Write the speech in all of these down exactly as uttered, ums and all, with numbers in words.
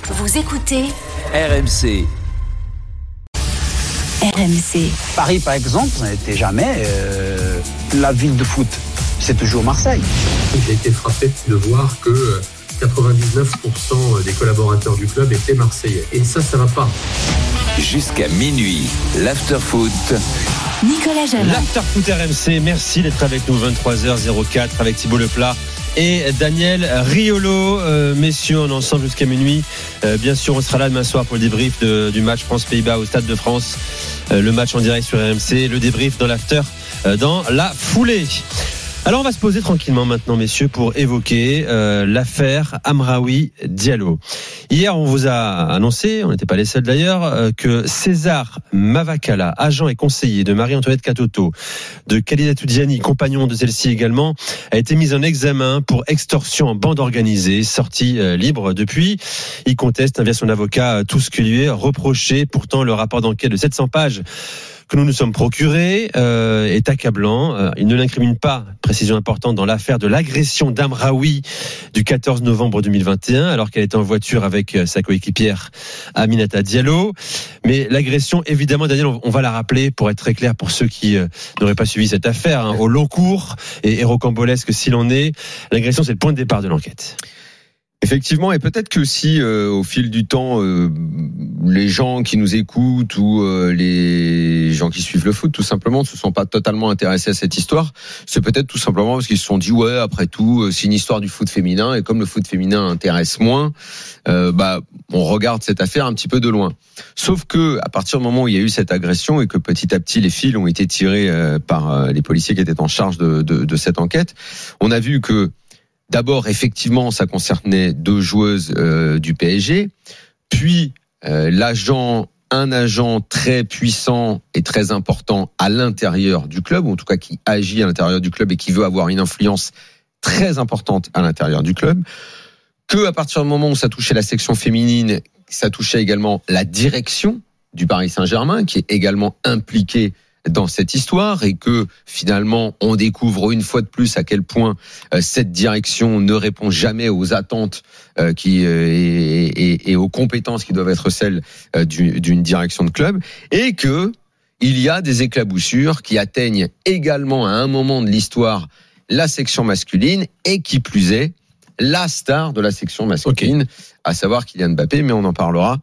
Vous écoutez R M C. R M C. Paris, par exemple, n'était jamais euh, la ville de foot. C'est toujours Marseille. J'ai été frappé de voir que quatre-vingt-dix-neuf pour cent des collaborateurs du club étaient marseillais. Et ça, ça va pas. Jusqu'à minuit, l'after-foot. Nicolas Jamin. L'after-foot R M C, merci d'être avec nous, vingt-trois heures quatre avec Thibaut Leplat et Daniel Riolo. Euh, messieurs, on est ensemble jusqu'à minuit. Euh, bien sûr, on sera là demain soir pour le débrief de, du match France-Pays-Bas au Stade de France. Euh, le match en direct sur R M C, le débrief dans l'after, euh, dans la foulée. Alors on va se poser tranquillement maintenant, messieurs, pour évoquer euh, l'affaire Amraoui Diallo. Hier, on vous a annoncé, on n'était pas les seuls d'ailleurs, euh, que César Mavakala, agent et conseiller de Marie-Antoinette Katoto, de Khalidatou Diani, compagnon de celle-ci également, a été mis en examen pour extorsion en bande organisée, sorti euh, libre depuis. Il conteste via son avocat tout ce qui lui est reproché. Pourtant, le rapport d'enquête de sept cents pages que nous nous sommes procurés euh, est accablant. Euh, il ne l'incrimine pas, précision importante, dans l'affaire de l'agression d'Amraoui du quatorze novembre deux mille vingt et un, alors qu'elle était en voiture avec sa coéquipière Aminata Diallo. Mais l'agression, évidemment, Daniel, on va la rappeler pour être très clair pour ceux qui euh, n'auraient pas suivi cette affaire, hein, au long cours et, et rocambolesque s'il en est. L'agression, c'est le point de départ de l'enquête. Effectivement, et peut-être que si euh, au fil du temps, euh, les gens qui nous écoutent ou euh, les gens qui suivent le foot, tout simplement, ne se sont pas totalement intéressés à cette histoire, c'est peut-être tout simplement parce qu'ils se sont dit ouais, après tout, c'est une histoire du foot féminin et comme le foot féminin intéresse moins, euh, bah on regarde cette affaire un petit peu de loin. Sauf que à partir du moment où il y a eu cette agression et que petit à petit les fils ont été tirés euh, par euh, les policiers qui étaient en charge de, de, de cette enquête, on a vu que d'abord, effectivement, ça concernait deux joueuses euh, du P S G. Puis, euh, l'agent, un agent très puissant et très important à l'intérieur du club, ou en tout cas qui agit à l'intérieur du club et qui veut avoir une influence très importante à l'intérieur du club. Que à partir du moment où ça touchait la section féminine, ça touchait également la direction du Paris Saint-Germain, qui est également impliquée dans cette histoire et que finalement on découvre une fois de plus à quel point euh, cette direction ne répond jamais aux attentes euh, qui euh, et, et, et aux compétences qui doivent être celles euh, du, d'une direction de club et que il y a des éclaboussures qui atteignent également à un moment de l'histoire la section masculine et qui plus est la star de la section masculine, okay. À savoir Kylian Mbappé, mais on en parlera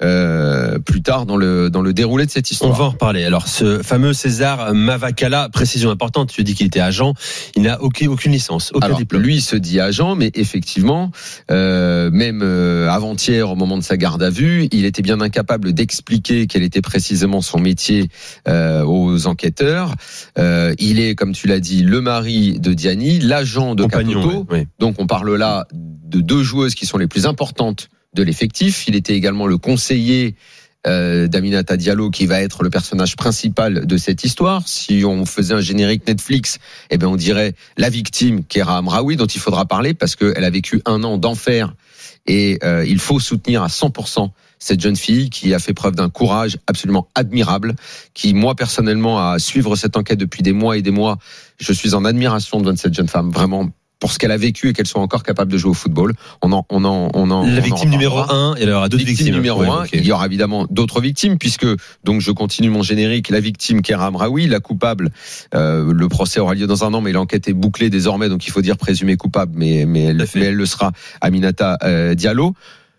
euh, plus tard dans le dans le déroulé de cette histoire. On va en reparler. Alors, ce fameux César Mavakala, précision importante, tu dis qu'il était agent, il n'a aucune, aucune licence, aucun Alors, diplôme. Lui, il se dit agent, mais effectivement, euh, même euh, avant-hier, au moment de sa garde à vue, il était bien incapable d'expliquer quel était précisément son métier euh, aux enquêteurs. Euh, il est, comme tu l'as dit, le mari de Diani, l'agent de Compagnon, Katoto. Oui, oui. Donc, on parle là de deux joueuses qui sont les plus importantes de l'effectif. Il était également le conseiller euh, d'Aminata Diallo, qui va être le personnage principal de cette histoire. Si on faisait un générique Netflix, eh ben on dirait la victime, Kéra Amraoui, dont il faudra parler parce qu'elle a vécu un an d'enfer et euh, il faut soutenir à cent pour cent cette jeune fille qui a fait preuve d'un courage absolument admirable, qui moi personnellement à suivre cette enquête depuis des mois et des mois, je suis en admiration devant cette jeune femme, vraiment pour ce qu'elle a vécu et qu'elle soit encore capable de jouer au football. On en, on en, on en. La on victime en numéro un, et il y aura d'autres victimes. Victime numéro ouais, un, okay. Il y aura évidemment d'autres victimes puisque, donc je continue mon générique, la victime Kéra Amraoui, la coupable, euh, le procès aura lieu dans un an, mais l'enquête est bouclée désormais, donc il faut dire présumée coupable, mais, mais elle, mais elle le sera, Aminata euh, Diallo.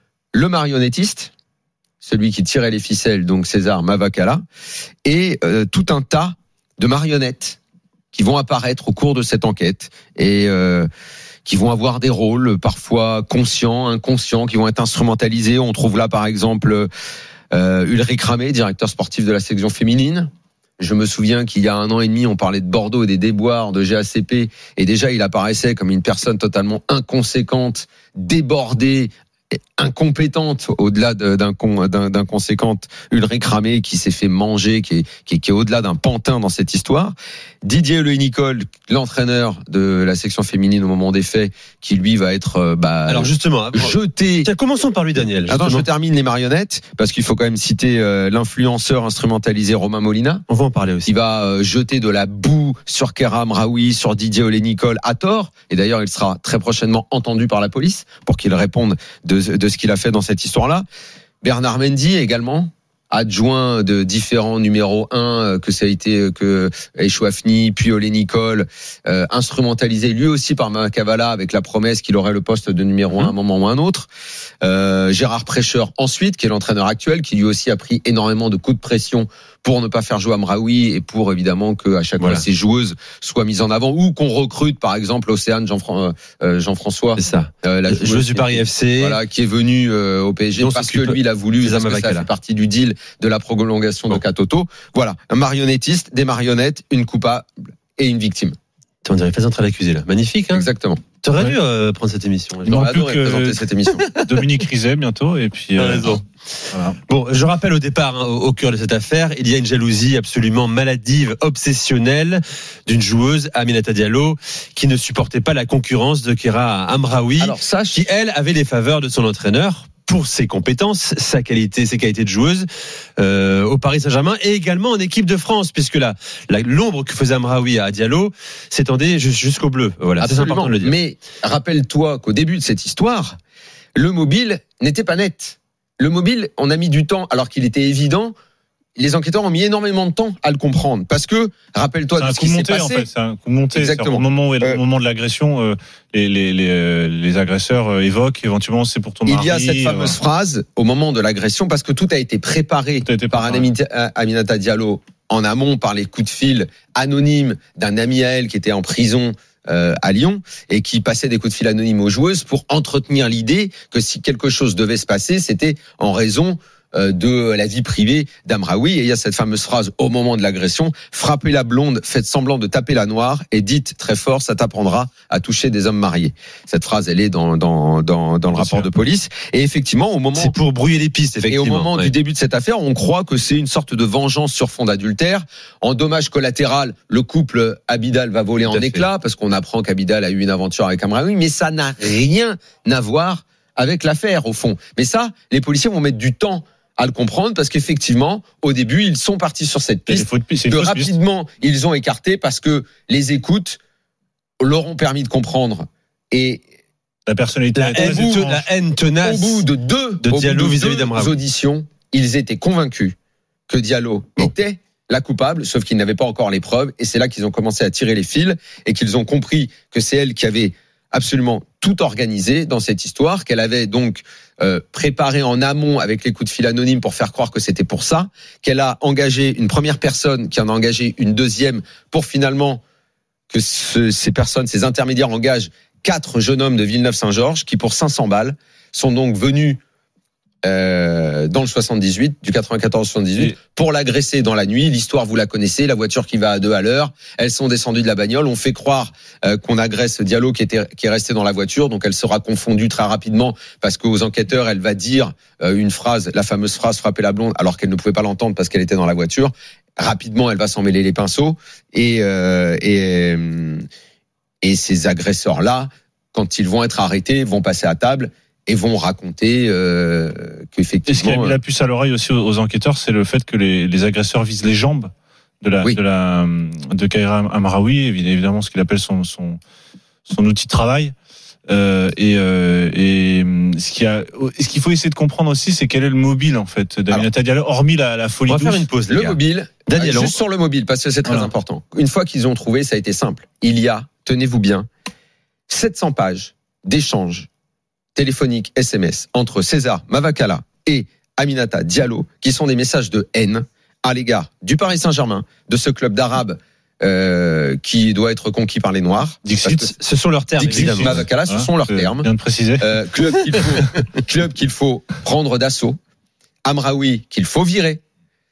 Le marionnettiste, celui qui tirait les ficelles, donc César Mavakala, et euh, tout un tas de marionnettes qui vont apparaître au cours de cette enquête et euh, qui vont avoir des rôles parfois conscients, inconscients, qui vont être instrumentalisés. On trouve là par exemple euh, Ulrich Ramé, directeur sportif de la section féminine. Je me souviens qu'il y a un an et demi, on parlait de Bordeaux et des déboires de G A C P, et déjà il apparaissait comme une personne totalement inconséquente, débordée, incompétente au-delà d'un, d'un, d'un conséquente Ulrich Ramé qui s'est fait manger, qui est, qui est, qui est au-delà d'un pantin dans cette histoire. Didier Le Nicole, l'entraîneur de la section féminine au moment des faits, qui lui va être bah, alors justement jeté. Tiens, commençons par lui, Daniel. Justement. Attends, je termine les marionnettes parce qu'il faut quand même citer euh, l'influenceur instrumentalisé Romain Molina. On va en parler aussi. Il va euh, jeter de la boue sur Kéra Amraoui, sur Didier Le Nicole à tort, et d'ailleurs il sera très prochainement entendu par la police pour qu'il réponde de, de de ce qu'il a fait dans cette histoire-là. Bernard Mendy également, adjoint de différents numéros un, que ça a été que Echouafni, puis Olé Nicole, euh, instrumentalisé lui aussi par Makavala avec la promesse qu'il aurait le poste de numéro un à un moment ou un autre. Euh, Gérard Prêcheur ensuite, qui est l'entraîneur actuel, qui lui aussi a pris énormément de coups de pression pour ne pas faire jouer Amraoui et pour évidemment que à chaque voilà. fois ces joueuses soient mises en avant ou qu'on recrute par exemple Océane Jean-Fran- euh, Jean-François, c'est ça, euh, la joueuse, joueuse du Paris F C, voilà, qui est venue euh, au P S G non, parce que lui il a voulu, parce que ça fait partie du deal de la prolongation bon. de Katoto. Voilà, un marionnettiste, des marionnettes, une coupable et une victime. On dirait pas entrer à l'accusé là, magnifique. Hein, exactement. T'aurais ouais. dû euh, prendre cette émission. J'aurais adoré que présenter cette émission. Dominique Rizet bientôt et puis. Euh, raison. Voilà. Bon, je rappelle au départ, hein, au, au cœur de cette affaire, il y a une jalousie absolument maladive, obsessionnelle d'une joueuse, Aminata Diallo, qui ne supportait pas la concurrence de Kéra Amraoui, Alors, sache... qui elle avait les faveurs de son entraîneur pour ses compétences, sa qualité, ses qualités de joueuse euh, au Paris Saint-Germain et également en équipe de France, puisque la, la l'ombre que faisait Amraoui à Diallo s'étendait jusqu'au bleu. Voilà, absolument. C'est important de le dire. Mais rappelle-toi qu'au début de cette histoire, le mobile n'était pas net. Le mobile, on a mis du temps, alors qu'il était évident. Les enquêteurs ont mis énormément de temps à le comprendre, parce que rappelle-toi de ce qui s'est passé. En fait, c'est un coup monté. Exactement. Au moment où, euh, au moment de l'agression, euh, les, les, les, les agresseurs euh, évoquent éventuellement c'est pour ton mari. Il y a cette fameuse euh, phrase au moment de l'agression, parce que tout a été préparé a été par Aminata Diallo en amont par les coups de fil anonymes d'un ami à elle qui était en prison euh, à Lyon et qui passait des coups de fil anonymes aux joueuses pour entretenir l'idée que si quelque chose devait se passer, c'était en raison de la vie privée d'Amraoui. Et il y a cette fameuse phrase au moment de l'agression: frappez la blonde, faites semblant de taper la noire et dites très fort, ça t'apprendra à toucher des hommes mariés. Cette phrase, elle est dans dans dans, dans le rapport de police. Et effectivement, au moment c'est pour brouiller les pistes. Effectivement. Et au moment ouais. du début de cette affaire, on croit que c'est une sorte de vengeance sur fond d'adultère. En dommage collatéral, le couple Abidal va voler Tout en éclats fait. parce qu'on apprend qu'Abidal a eu une aventure avec Amraoui, mais ça n'a rien à voir avec l'affaire au fond. Mais ça, les policiers vont mettre du temps à le comprendre, parce qu'effectivement, au début, ils sont partis sur cette piste, que rapidement, piste. ils ont écarté parce que les écoutes leur ont permis de comprendre. Et la personnalité, la haine, bout, la haine tenace au bout de deux, de Diallo bout de vis-à-vis deux d'Amraoui. auditions, ils étaient convaincus que Diallo bon. était la coupable, sauf qu'ils n'avaient pas encore les preuves, et c'est là qu'ils ont commencé à tirer les fils, et qu'ils ont compris que c'est elle qui avait absolument tout organisé dans cette histoire, qu'elle avait donc euh, préparé en amont avec les coups de fil anonymes pour faire croire que c'était pour ça, qu'elle a engagé une première personne, qui en a engagé une deuxième, pour finalement que ce, ces personnes, ces intermédiaires engagent quatre jeunes hommes de Villeneuve-Saint-Georges qui, pour cinq cents balles, sont donc venus Euh, dans le soixante-dix-huit, du quatre-vingt-quatorze soixante-dix-huit, pour l'agresser dans la nuit. L'histoire, vous la connaissez, la voiture qui va à deux à l'heure. Elles sont descendues de la bagnole. On fait croire euh, qu'on agresse Diallo qui était qui est resté dans la voiture. Donc elle sera confondue très rapidement parce qu'aux enquêteurs, elle va dire euh, une phrase, la fameuse phrase frapper la blonde, alors qu'elle ne pouvait pas l'entendre parce qu'elle était dans la voiture. Rapidement, elle va s'en mêler les pinceaux et euh, et et ces agresseurs-là, quand ils vont être arrêtés, vont passer à table et vont raconter euh, qu'effectivement... Et ce qui a mis la puce à l'oreille aussi aux, aux enquêteurs, c'est le fait que les, les agresseurs visent les jambes de la oui. de la de Kaira Amraoui, évidemment ce qu'il appelle son son son outil de travail. Euh, et, euh, et ce qu'il a, ce qu'il faut essayer de comprendre aussi, c'est quel est le mobile en fait d'Aminata Diallo, hormis la, la folie douce. On va faire une pause. Le mobile, Daniel, juste sur le mobile, parce que c'est très voilà. important. Une fois qu'ils ont trouvé, ça a été simple. Il y a, tenez-vous bien, sept cents pages d'échanges téléphoniques, S M S entre César Mavakala et Aminata Diallo, qui sont des messages de haine à l'égard du Paris Saint-Germain, de ce club d'Arabes euh, qui doit être conquis par les Noirs. Dixit, ce sont leurs termes, Dixit, évidemment. Mavakala, ce sont leurs termes. Bien de préciser. Euh, club qu'il faut, club qu'il faut prendre d'assaut. Amraoui qu'il faut virer.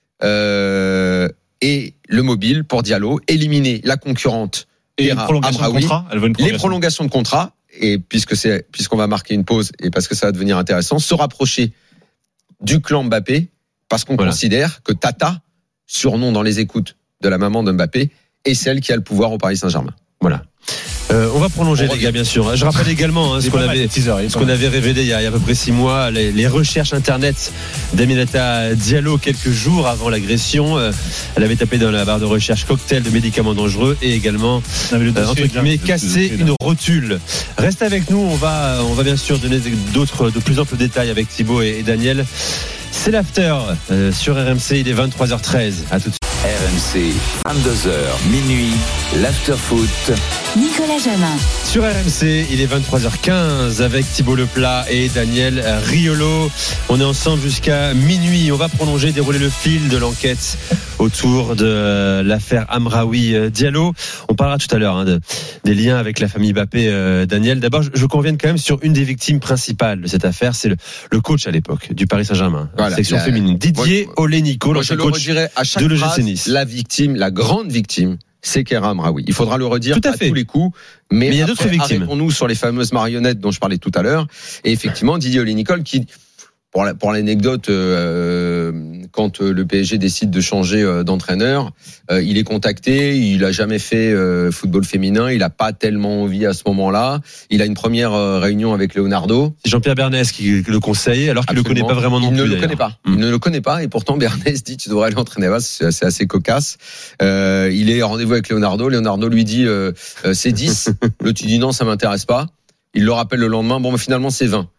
Euh, et le mobile pour Diallo, éliminer la concurrente. Et une prolongation Amraoui, de contrat. Elle veut une prolongation. Les prolongations de contrat. Et puisque c'est, puisqu'on va marquer une pause et parce que ça va devenir intéressant, se rapprocher du clan Mbappé, parce qu'on voilà. considère que Tata, surnom dans les écoutes de la maman de Mbappé, est celle qui a le pouvoir au Paris Saint-Germain. Voilà. Euh, on va prolonger on les gars, bien sûr. Je rappelle également hein, ce qu'on avait, ce qu'on avait révélé il y, a, il y a à peu près six mois, les, les recherches internet d'Aminata Diallo quelques jours avant l'agression. Euh, elle avait tapé dans la barre de recherche cocktail de médicaments dangereux et également euh, entre guillemets cassé une rotule. Reste avec nous, on va, on va bien sûr donner d'autres, de plus amples détails avec Thibaut et, et Daniel. C'est l'after euh, sur R M C, il est vingt-trois heures treize. À tout de suite. R M C, vingt-deux heures, minuit, l'after foot. Nicolas Jamin. Sur R M C, il est vingt-trois heures quinze avec Thibaut Leplat et Daniel Riolo. On est ensemble jusqu'à minuit. On va prolonger, dérouler le fil de l'enquête autour de l'affaire Amraoui Diallo. On parlera tout à l'heure hein, de, des liens avec la famille Mbappé. Euh, Daniel, d'abord, je, je convienne quand même sur une des victimes principales de cette affaire. C'est le, le coach à l'époque du Paris Saint-Germain, voilà, section la, féminine, Didier moi, Olénico, moi, je le redirai à chaque de phrase, Nice. La victime, la grande victime, c'est Keira Amraoui. Il faudra le redire tout à, à fait. tous les coups. Mais, mais il y a d'autres victimes. Arrêtons-nous sur les fameuses marionnettes dont je parlais tout à l'heure. Et effectivement, Didier Olénicol qui... Pour, la, pour l'anecdote, euh, quand le P S G décide de changer euh, d'entraîneur, euh, il est contacté, il a jamais fait euh, football féminin, il a pas tellement envie à ce moment-là. Il a une première euh, réunion avec Leonardo. C'est Jean-Pierre Bernès qui le conseille, alors qu'il Absolument. le connaît pas vraiment non il plus. Il ne d'ailleurs. le connaît pas. Mmh. Il ne le connaît pas, et pourtant Bernès dit tu devrais aller entraîner là. C'est assez, assez cocasse. Euh, il est en rendez-vous avec Leonardo. Leonardo lui dit euh, euh, c'est dix. L'autre il dit non, ça m'intéresse pas. Il le rappelle le lendemain. Bon, mais finalement c'est vingt.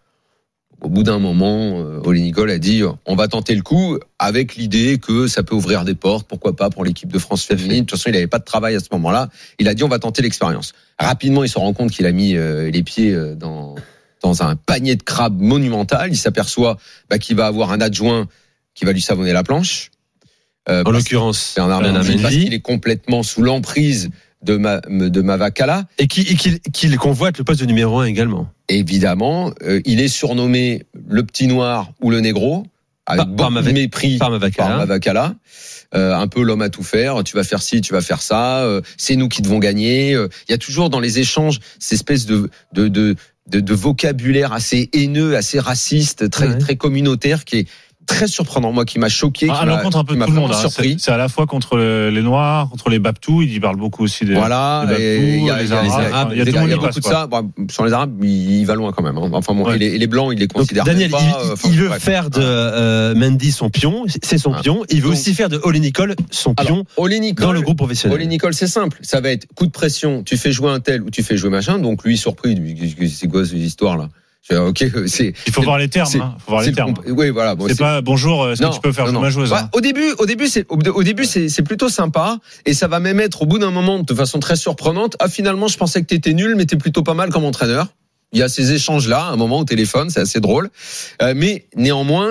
Au bout d'un moment, euh, Olénicol a dit on va tenter le coup avec l'idée que ça peut ouvrir des portes, pourquoi pas pour l'équipe de France féminine. De toute façon, il n'avait pas de travail à ce moment-là. Il a dit on va tenter l'expérience. Rapidement, il se rend compte qu'il a mis euh, les pieds euh, dans dans un panier de crabes monumental. Il s'aperçoit bah, qu'il va avoir un adjoint qui va lui savonner la planche. Euh, en l'occurrence, Bernard Mendy, parce qu'il est complètement sous l'emprise de ma, de Mavakala et qui et qu'il, qu'il convoite le poste de numéro un également. Évidemment, euh, il est surnommé le petit noir ou le négro avec par, beaucoup par de mépris par Mavakala. Par Mavakala. Euh, un peu l'homme à tout faire, tu vas faire ci, tu vas faire ça, euh, c'est nous qui devons gagner. Euh, il y a toujours dans les échanges ces espèces de de de de, de vocabulaire assez haineux, assez raciste, très ouais. très communautaire qui est très surprenant, moi, qui m'a choqué. À l'encontre un peu de tout le monde. Surpris. C'est, c'est à la fois contre les Noirs, contre les Baptous. Il y parle beaucoup aussi des. Voilà. Des Baptous, il y a, les Arabes. Il y a, il y a, il y a beaucoup de ça. Bon, sur les Arabes, il va loin quand même. Hein. Enfin bon, ouais. et, les, et les Blancs, il les considère Donc, Daniel, pas. Il, enfin, il veut bref. faire de euh, Mendy son pion. C'est son ah. pion. Il veut Donc, aussi faire de Olénicol son pion Olénicol, dans le groupe professionnel. Olénicol, c'est simple. Ça va être coup de pression. Tu fais jouer un tel ou tu fais jouer machin. Donc lui, surpris. C'est quoi cette histoire là? Ok, c'est. Il faut voir les termes. Hein. Il faut voir les termes. Le, oui, voilà. Bon, c'est, c'est pas bonjour. Est-ce non, que tu peux faire jouer ma joueuse bah, hein. Au début, au début, c'est au, au début, c'est, c'est plutôt sympa et ça va même être au bout d'un moment de façon très surprenante. Ah, finalement, je pensais que t'étais nul, mais t'es plutôt pas mal comme entraîneur. Il y a ces échanges-là, un moment au téléphone, c'est assez drôle. Euh, mais néanmoins,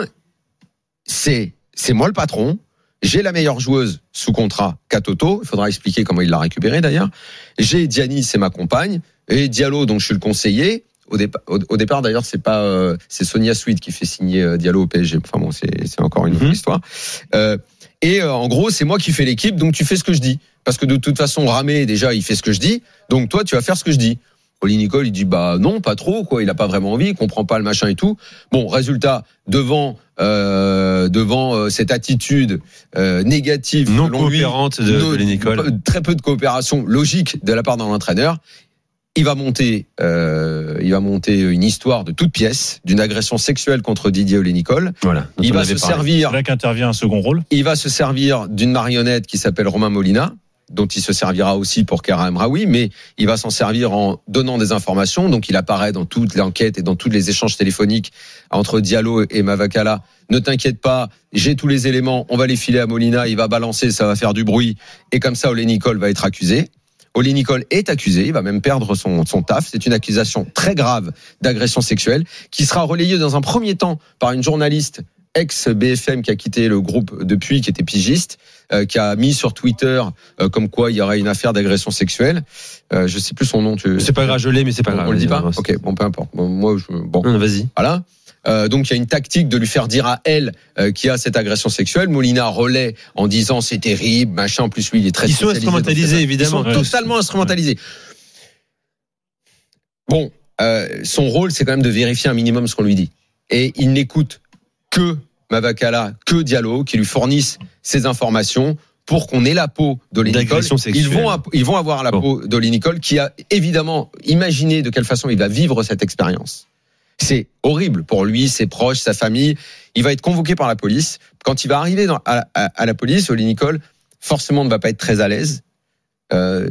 c'est c'est moi le patron. J'ai la meilleure joueuse sous contrat, Katoto. Il faudra expliquer comment il l'a récupérée d'ailleurs. J'ai Diani, c'est ma compagne, et Diallo, dont je suis le conseiller. Au départ, au, au départ, d'ailleurs, c'est pas, euh, c'est Sonia Sweet qui fait signer euh, Diallo au P S G. Enfin bon, c'est, c'est encore une autre mmh. histoire. Euh, et euh, en gros, c'est moi qui fais l'équipe, donc tu fais ce que je dis. Parce que de toute façon, Ramé, déjà, il fait ce que je dis. Donc toi, tu vas faire ce que je dis. Olénicol, il dit bah non, pas trop, quoi. Il a pas vraiment envie, il comprend pas le machin et tout. Bon, résultat, devant, euh, devant euh, cette attitude euh, négative, non coopérante de Olénicol, très peu de coopération logique de la part d'un entraîneur. Il va monter, euh, il va monter une histoire de toute pièce d'une agression sexuelle contre Didier Olénicol. Voilà. Il va se parlé. servir. Là qu'intervient un second rôle. Il va se servir d'une marionnette qui s'appelle Romain Molina, dont il se servira aussi pour Keira Amraoui, mais il va s'en servir en donnant des informations. Donc il apparaît dans toute l'enquête et dans tous les échanges téléphoniques entre Diallo et Mavakala. Ne t'inquiète pas, j'ai tous les éléments, on va les filer à Molina, il va balancer, ça va faire du bruit, et comme ça Olénicol va être accusé. Olénicol est accusé, il va même perdre son, son taf. C'est une accusation très grave d'agression sexuelle qui sera relayée dans un premier temps par une journaliste ex-B F M qui a quitté le groupe depuis, qui était pigiste, euh, qui a mis sur Twitter euh, comme quoi il y aurait une affaire d'agression sexuelle. Euh, je sais plus son nom. Tu... C'est pas grave, je l'ai, mais c'est pas on, grave. On le dit pas. Ok, bon, peu importe. Bon, moi, je... bon. Non, vas-y. Voilà. Euh, donc il y a une tactique de lui faire dire à elle euh, qu'il y a cette agression sexuelle. Molina relaie en disant c'est terrible, machin. En plus lui il est très. Ils sont instrumentalisés évidemment. Ils sont totalement instrumentalisés. Bon, euh, son rôle c'est quand même de vérifier un minimum ce qu'on lui dit. Et il n'écoute que Mavakala, que Diallo, qui lui fournissent ces informations pour qu'on ait la peau d'Oli Nicol. Ils vont, ils vont avoir la bon. peau d'Oli Nicol qui a évidemment imaginé de quelle façon il va vivre cette expérience. C'est horrible pour lui, ses proches, sa famille. Il va être convoqué par la police. Quand il va arriver dans, à, à, à la police, Oli Nicol, forcément ne va pas être très à l'aise. Euh,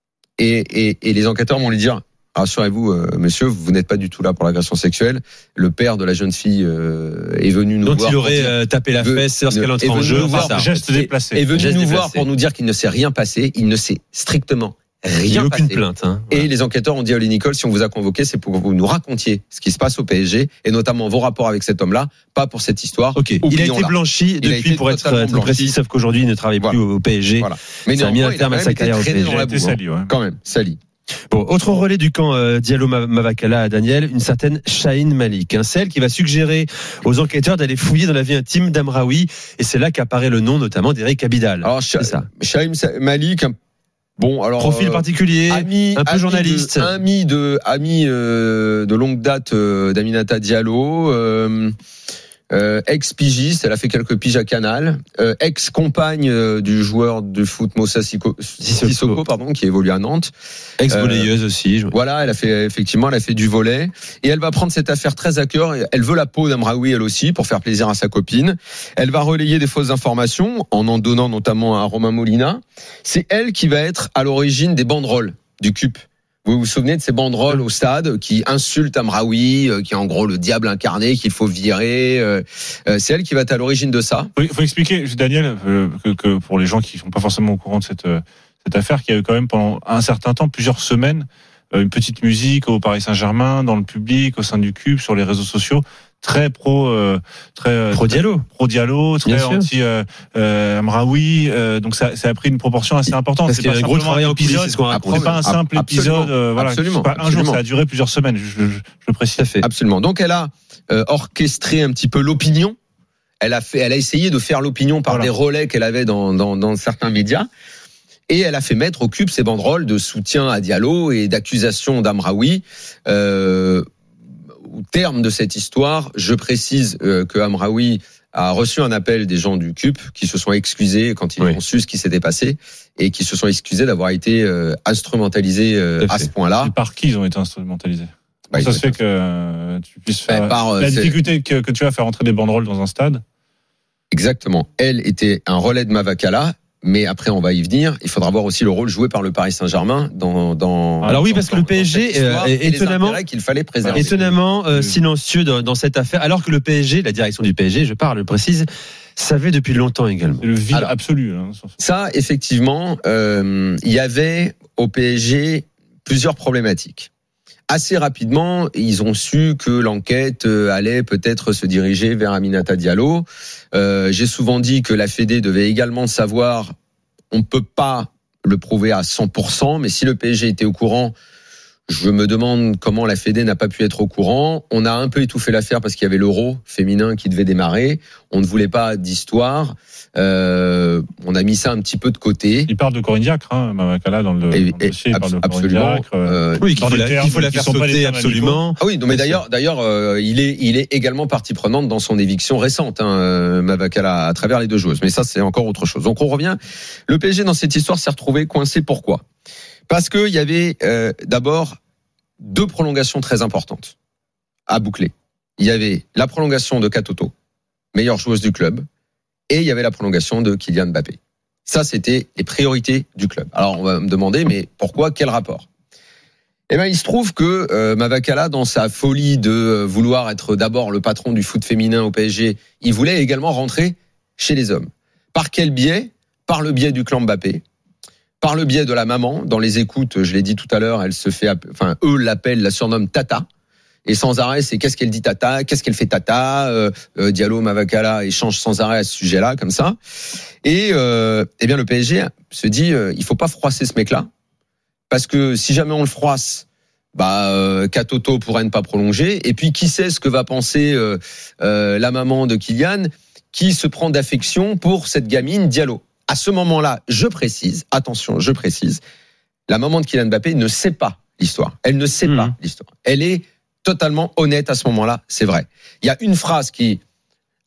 et, et, et les enquêteurs vont lui dire, rassurez-vous, euh, monsieur, vous n'êtes pas du tout là pour l'agression sexuelle. Le père de la jeune fille euh, est venu nous dont voir. Dont il aurait euh, tapé la fesse lorsqu'elle entre en jeu. Voir, geste déplacé. Est venu geste nous déplacé. voir pour nous dire qu'il ne s'est rien passé. Il ne s'est strictement rien il n'y a aucune passé. plainte. Hein. Et les enquêteurs ont dit à Oli Nicol, si on vous a convoqué, c'est pour que vous nous racontiez ce qui se passe au P S G et notamment vos rapports avec cet homme-là, pas pour cette histoire. Ok. Il a été blanchi il depuis, été pour être très précis, sauf qu'aujourd'hui il ne travaille voilà. plus au P S G. Voilà. Mais ça a mis un terme à sa carrière au P S G. Il a été sali, ouais. Quand même, sali. Bon, autre relais du camp euh, Diallo-Mavakala à Daniel, une certaine Shaheen Malik, hein, celle qui va suggérer aux enquêteurs d'aller fouiller dans la vie intime d'Amraoui, et c'est là qu'apparaît le nom notamment d'Eric Abidal. Alors, c'est ça. Shaheen Malik, bon, alors profil euh, particulier, ami, un peu ami journaliste, de, ami de ami euh, de longue date euh, d'Aminata Diallo. Euh, Euh, ex-pigiste, elle a fait quelques piges à Canal, euh, ex-compagne euh, du joueur de foot Moussa Sissoko, Sissoko pardon, qui évolue à Nantes, ex-volleyeuse euh, aussi. Je... Voilà, elle a fait effectivement, elle a fait du volley et elle va prendre cette affaire très à cœur. Elle veut la peau d'Amraoui elle aussi pour faire plaisir à sa copine. Elle va relayer des fausses informations en en donnant notamment à Romain Molina. C'est elle qui va être à l'origine des banderoles du C U P. Vous vous souvenez de ces banderoles au stade qui insultent Amraoui, qui est en gros le diable incarné qu'il faut virer. C'est elle qui va être à l'origine de ça. Il faut, faut expliquer, Daniel, que, que pour les gens qui ne sont pas forcément au courant de cette, cette affaire, qu'il y a eu quand même pendant un certain temps, plusieurs semaines, une petite musique au Paris Saint-Germain, dans le public, au sein du C U P, sur les réseaux sociaux, très pro, euh, très pro Diallo, pro Diallo, très anti euh, euh, Amraoui. Euh, donc ça, ça a pris une proportion assez importante. Parce c'est qu'il y a un gros travail en coulisses, c'est ce qu'on raconte. C'est pas un simple absolument, épisode. Euh, voilà, absolument, pas un absolument. jour, ça a duré plusieurs semaines. Je, je, je précise. Tout à fait. Absolument. Donc elle a euh, orchestré un petit peu l'opinion. Elle a fait, elle a essayé de faire l'opinion par voilà. des relais qu'elle avait dans, dans, dans certains médias. Et elle a fait mettre au C U P ses banderoles de soutien à Diallo et d'accusation d'Amraoui. Euh, au terme de cette histoire, je précise euh, que Amraoui a reçu un appel des gens du C U P qui se sont excusés quand ils oui. ont su ce qui s'était passé et qui se sont excusés d'avoir été euh, instrumentalisés euh, à ce point-là. Et par qui ils ont été instrumentalisés? bah, Ça se fait que euh, tu puisses faire... Bah, par, la difficulté que, que tu as à faire entrer des banderoles dans un stade. Exactement. Elle était un relais de Mavakala. Mais après, on va y venir. Il faudra voir aussi le rôle joué par le Paris Saint-Germain dans. dans Alors oui, dans, parce que le P S G est étonnamment qu'il fallait préserver. Étonnamment euh, silencieux dans, dans cette affaire, alors que le P S G, la direction du P S G, je parle, je précise, savait depuis longtemps également. C'est le vide alors, absolu. Hein. Ça, effectivement, euh, il y avait au P S G plusieurs problématiques. Assez rapidement, ils ont su que l'enquête allait peut-être se diriger vers Aminata Diallo. Euh, j'ai souvent dit que la Fédé devait également savoir, on ne peut pas le prouver à cent pour cent, mais si le P S G était au courant, je me demande comment la Fédé n'a pas pu être au courant. On a un peu étouffé l'affaire parce qu'il y avait l'Euro féminin qui devait démarrer. On ne voulait pas d'histoire. Euh, on a mis ça un petit peu de côté. Il parle de Corinne Diacre, hein, Mavakala, dans le, et, dans le dossier, il parle de absolument. Corinne Diacre. Euh, oui, qu'il faut, la, il faut la faire sauter absolument. Ah oui, non, mais d'ailleurs, d'ailleurs, euh, il est, il est également partie prenante dans son éviction récente, hein, Mavakala, à travers les deux joueuses. Mais ça, c'est encore autre chose. Donc on revient. Le P S G dans cette histoire s'est retrouvé coincé. Pourquoi? Parce que il y avait euh, d'abord deux prolongations très importantes à boucler. Il y avait la prolongation de Katoto, meilleure joueuse du club, et il y avait la prolongation de Kylian Mbappé. Ça, c'était les priorités du club. Alors, on va me demander, mais pourquoi? Quel rapport? Eh ben, il se trouve que euh, Mavakala, dans sa folie de euh, vouloir être d'abord le patron du foot féminin au P S G, il voulait également rentrer chez les hommes. Par quel biais? Par le biais du clan Mbappé. Par le biais de la maman, dans les écoutes, je l'ai dit tout à l'heure, elle se fait, enfin, eux l'appellent, la surnomment Tata. Et sans arrêt, c'est qu'est-ce qu'elle dit Tata, qu'est-ce qu'elle fait Tata. Euh, euh, Diallo, Mavakala échangent sans arrêt à ce sujet-là, comme ça. Et euh, eh bien, le P S G se dit, euh, il faut pas froisser ce mec-là, parce que si jamais on le froisse, bah, euh, Katoto pourrait ne pas prolonger. Et puis, qui sait ce que va penser euh, euh, la maman de Kylian, qui se prend d'affection pour cette gamine Diallo. À ce moment-là, je précise, attention, je précise, la maman de Kylian Mbappé ne sait pas l'histoire. Elle ne sait mmh. pas l'histoire. Elle est totalement honnête à ce moment-là, c'est vrai. Il y a une phrase qui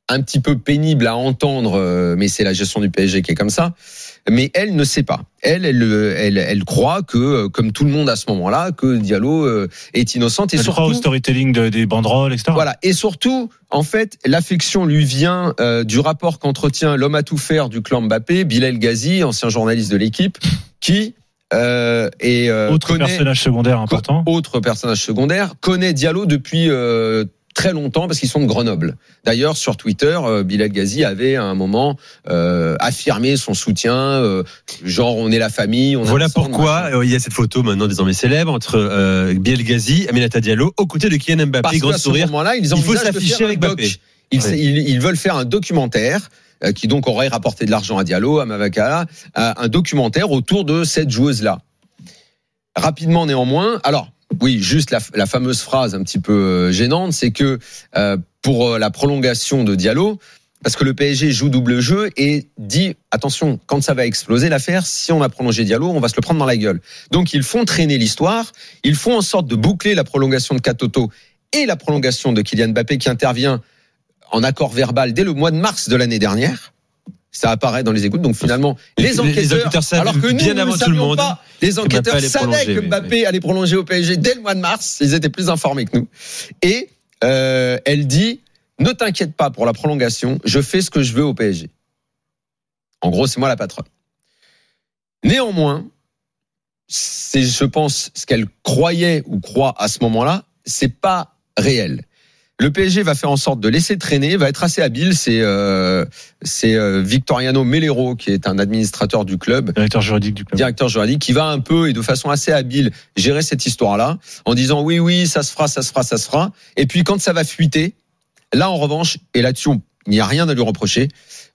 un petit peu pénible à entendre, mais c'est la gestion du P S G qui est comme ça. Mais elle ne sait pas. Elle, elle, elle, elle croit que, comme tout le monde à ce moment-là, que Diallo est innocente. Et elle surtout, croit au storytelling de, des banderoles, et cetera. Voilà. Et surtout, en fait, l'affection lui vient euh, du rapport qu'entretient l'homme à tout faire du clan Mbappé, Bilal Ghazi, ancien journaliste de l'équipe, qui euh, est euh, autre connaît, personnage secondaire important. Autre personnage secondaire connaît Diallo depuis. Euh, très longtemps parce qu'ils sont de Grenoble. D'ailleurs, sur Twitter, euh, Bilal Ghazi avait à un moment euh, affirmé son soutien, euh, genre on est la famille. On voilà ensemble, pourquoi euh, il y a cette photo maintenant désormais célèbre entre euh, Bilal Ghazi et Aminata Diallo aux côtés de Kylian Mbappé. Parce grand qu'à ce sourire. moment-là, ils il faut envisagent s'afficher de faire avec un Mbappé. doc. Ils, oui. ils, ils veulent faire un documentaire euh, qui donc aurait rapporté de l'argent à Diallo, à Mavakala, euh, un documentaire autour de cette joueuse-là. Rapidement néanmoins, alors. Oui, juste la, la fameuse phrase un petit peu gênante, c'est que euh, pour la prolongation de Diallo, parce que le P S G joue double jeu et dit attention, quand ça va exploser l'affaire, si on a prolongé Diallo, on va se le prendre dans la gueule. Donc ils font traîner l'histoire, ils font en sorte de boucler la prolongation de Katoto et la prolongation de Kylian Mbappé qui intervient en accord verbal dès le mois de mars de l'année dernière. Ça apparaît dans les écoutes, donc finalement les enquêteurs, les enquêteurs alors que nous, bien nous avant ne tout le savions monde, pas, les enquêteurs savaient que Mbappé mais... allait prolonger au P S G dès le mois de mars, ils étaient plus informés que nous. Et euh, elle dit ne t'inquiète pas pour la prolongation, je fais ce que je veux au P S G. En gros, c'est moi la patronne. Néanmoins, c'est je pense ce qu'elle croyait ou croit à ce moment-là, c'est pas réel. Le P S G va faire en sorte de laisser traîner, va être assez habile. C'est, euh, c'est euh, Victoriano Melero, qui est un administrateur du club. Directeur juridique du club. Directeur juridique, qui va un peu et de façon assez habile gérer cette histoire-là, en disant oui, oui, ça se fera, ça se fera, ça se fera. Et puis quand ça va fuiter, là en revanche, et là-dessus, il n'y a rien à lui reprocher,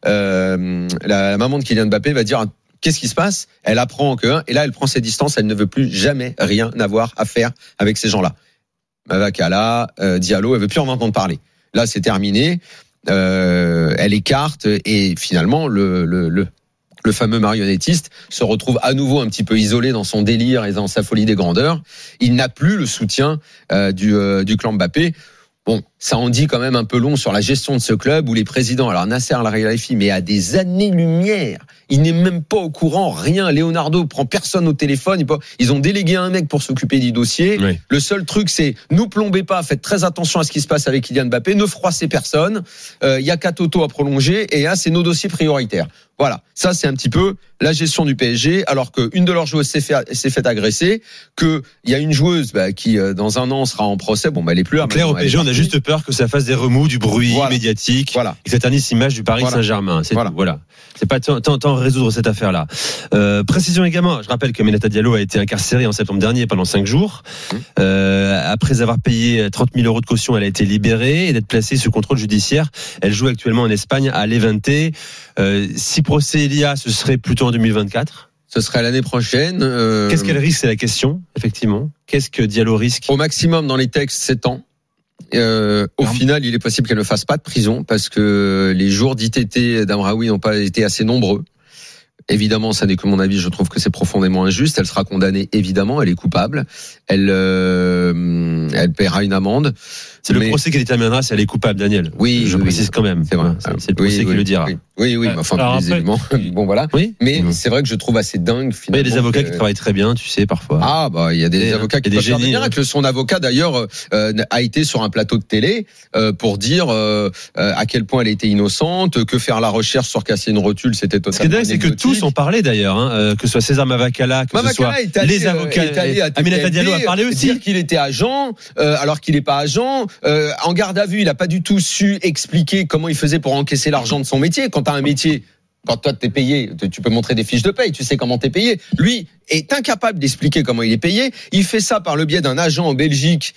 euh, la, la maman de Kylian Mbappé va dire qu'est-ce qui se passe ? Elle apprend que, et là elle prend ses distances, elle ne veut plus jamais rien avoir à faire avec ces gens-là. Mavakala, euh, Diallo, elle veut plus en entendre parler. Là, c'est terminé. Euh, elle écarte et finalement, le, le, le, le fameux marionnettiste se retrouve à nouveau un petit peu isolé dans son délire et dans sa folie des grandeurs. Il n'a plus le soutien euh, du, euh, du clan Mbappé. Bon, ça en dit quand même un peu long sur la gestion de ce club où les présidents, alors Nasser Al-Khelaifi, mais à des années-lumière, il n'est même pas au courant, rien. Leonardo prend personne au téléphone. Ils ont délégué un mec pour s'occuper du dossier. Oui. Le seul truc, c'est nous plombez pas, faites très attention à ce qui se passe avec Kylian Mbappé, ne froissez personne. Il euh, y a Katoto à prolonger et là, c'est nos dossiers prioritaires. Voilà, ça c'est un petit peu la gestion du P S G, alors qu'une de leurs joueuses s'est fait, s'est fait agresser, qu'il y a une joueuse bah, qui euh, dans un an sera en procès. Bon, bah elle est plus là. Claire, au P S G, on a juste peur que ça fasse des remous, du bruit voilà. médiatique, voilà. et que ça ternisse l'image du Paris voilà. Saint-Germain. C'est voilà. tout. Voilà. C'est pas tant, tant, tant résoudre cette affaire-là. Euh, précision également, je rappelle que Aminata Diallo a été incarcérée en septembre dernier pendant cinq jours. Mmh. Euh, après avoir payé trente mille euros de caution, elle a été libérée et d'être placée sous contrôle judiciaire. Elle joue actuellement en Espagne à Levante. Euh, si procès il y a, ce serait plutôt en deux mille vingt-quatre. Ce serait l'année prochaine. Euh... Qu'est-ce qu'elle risque, c'est la question, effectivement. Qu'est-ce que Diallo risque ? Au maximum, dans les textes, sept ans. Euh, au non. final, il est possible qu'elle ne fasse pas de prison parce que les jours d'I T T d'Amraoui n'ont pas été assez nombreux. Évidemment, ça n'est que mon avis, je trouve que c'est profondément injuste. Elle sera condamnée, évidemment, elle est coupable. Elle, euh, elle paiera une amende. C'est mais... le procès qui déterminera si elle est coupable, Daniel. Oui, je oui, précise oui. quand même. C'est vrai. C'est, c'est le procès oui, qui oui, le dira. Oui, oui, oui. Enfin, tous les éléments. Bon, voilà. Oui. Mais mmh. c'est vrai que je trouve assez dingue. Il y a des avocats que... qui travaillent très bien, tu sais, parfois. Ah, bah, il y a des et, avocats qui peuvent faire des miracles. Son avocat, d'ailleurs, euh, a été sur un plateau de télé euh, pour dire euh, à quel point elle était innocente, que faire la recherche sur Cassine Rotule, c'était totalement. Ce qui est dingue, c'est que tous ont parlé d'ailleurs, hein, euh, que ce soit César Mavakala, que Mavakala ce soit allé, les avocats. Euh, Aminata Diallo a parlé aussi. Dire qu'il était agent, euh, alors qu'il n'est pas agent. Euh, en garde à vue, il n'a pas du tout su expliquer comment il faisait pour encaisser l'argent de son métier. Quand tu as un métier, quand toi t'es payé, tu peux montrer des fiches de paye, tu sais comment t'es payé. Lui est incapable d'expliquer comment il est payé. Il fait ça par le biais d'un agent en Belgique.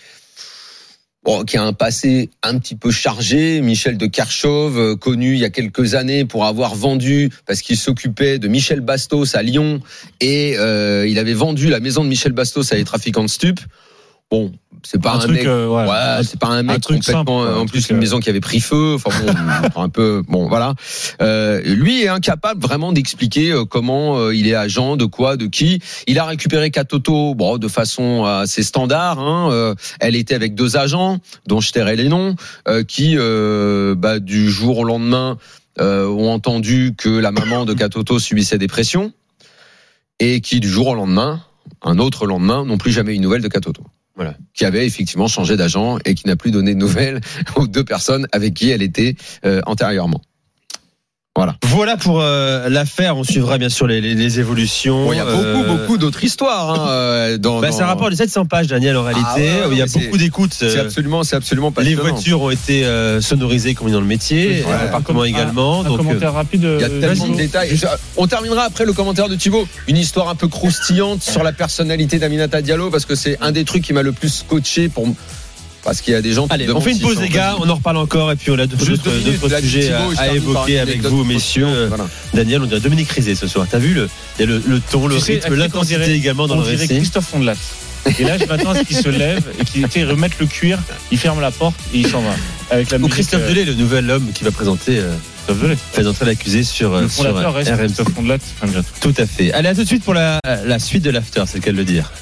Bon, qui a un passé un petit peu chargé, Michel de Kerchove, euh, connu il y a quelques années pour avoir vendu, parce qu'il s'occupait de Michel Bastos à Lyon, et euh, il avait vendu la maison de Michel Bastos à des trafiquants de stupes. bon, c'est pas un, un, truc, mec, euh, ouais, ouais, un, c'est pas un mec un truc complètement, simple, en plus une euh... maison qui avait pris feu, enfin bon, un peu, bon, voilà. Euh, lui est incapable vraiment d'expliquer comment euh, il est agent de quoi, de qui. Il a récupéré Katoto, bon, de façon assez standard. Hein, euh, elle était avec deux agents, dont je tairai les noms, euh, qui, euh, bah, du jour au lendemain, euh, ont entendu que la maman de Katoto subissait des pressions, et qui, du jour au lendemain, un autre lendemain, n'ont plus jamais eu de nouvelles de Katoto. Voilà, qui avait effectivement changé d'agent et qui n'a plus donné de nouvelles aux deux personnes avec qui elle était euh, antérieurement. Voilà. Voilà pour euh, l'affaire. On suivra bien sûr les, les, les évolutions. Bon, il y a beaucoup, euh... beaucoup d'autres histoires. Hein, dans, bah, dans... C'est un rapport de sept cents pages, Daniel, en réalité. Ah ouais, ouais, il y a beaucoup d'écoutes. C'est absolument, c'est absolument passionnant. Les voitures ont été euh, sonorisées comme dans le métier, ouais, l'appartement également. Un, donc, un commentaire rapide. Il y a tellement de détails. On terminera après le commentaire de Thibaut. Une histoire un peu croustillante sur la personnalité d'Aminata Diallo, parce que c'est un des trucs qui m'a le plus scotché pour. Parce qu'il y a des gens qui Allez, on fait une pause les gars, on en reparle encore et puis on a d'autres, d'autres sujets à, à évoquer avec vous messieurs. Voilà. Daniel, on dirait Dominique Rizet ce soir. T'as vu le, il y a le, le ton, le tu rythme, sais, l'intensité dirait, également dans le récit. Christophe Fondelat. Et là, je m'attends à ce qu'il se lève et qu'il était remettre le cuir, il ferme la porte et il s'en va. Avec la Ou musique, Christophe euh... Delay, le nouvel homme qui va présenter. Euh... Christophe Delay. Fait d'entrer l'accusé sur, le sur R M C. Christophe Fondelat, malgré tout. Tout à fait. Allez, à tout de suite pour la, la suite de l'after, c'est le cas de le dire.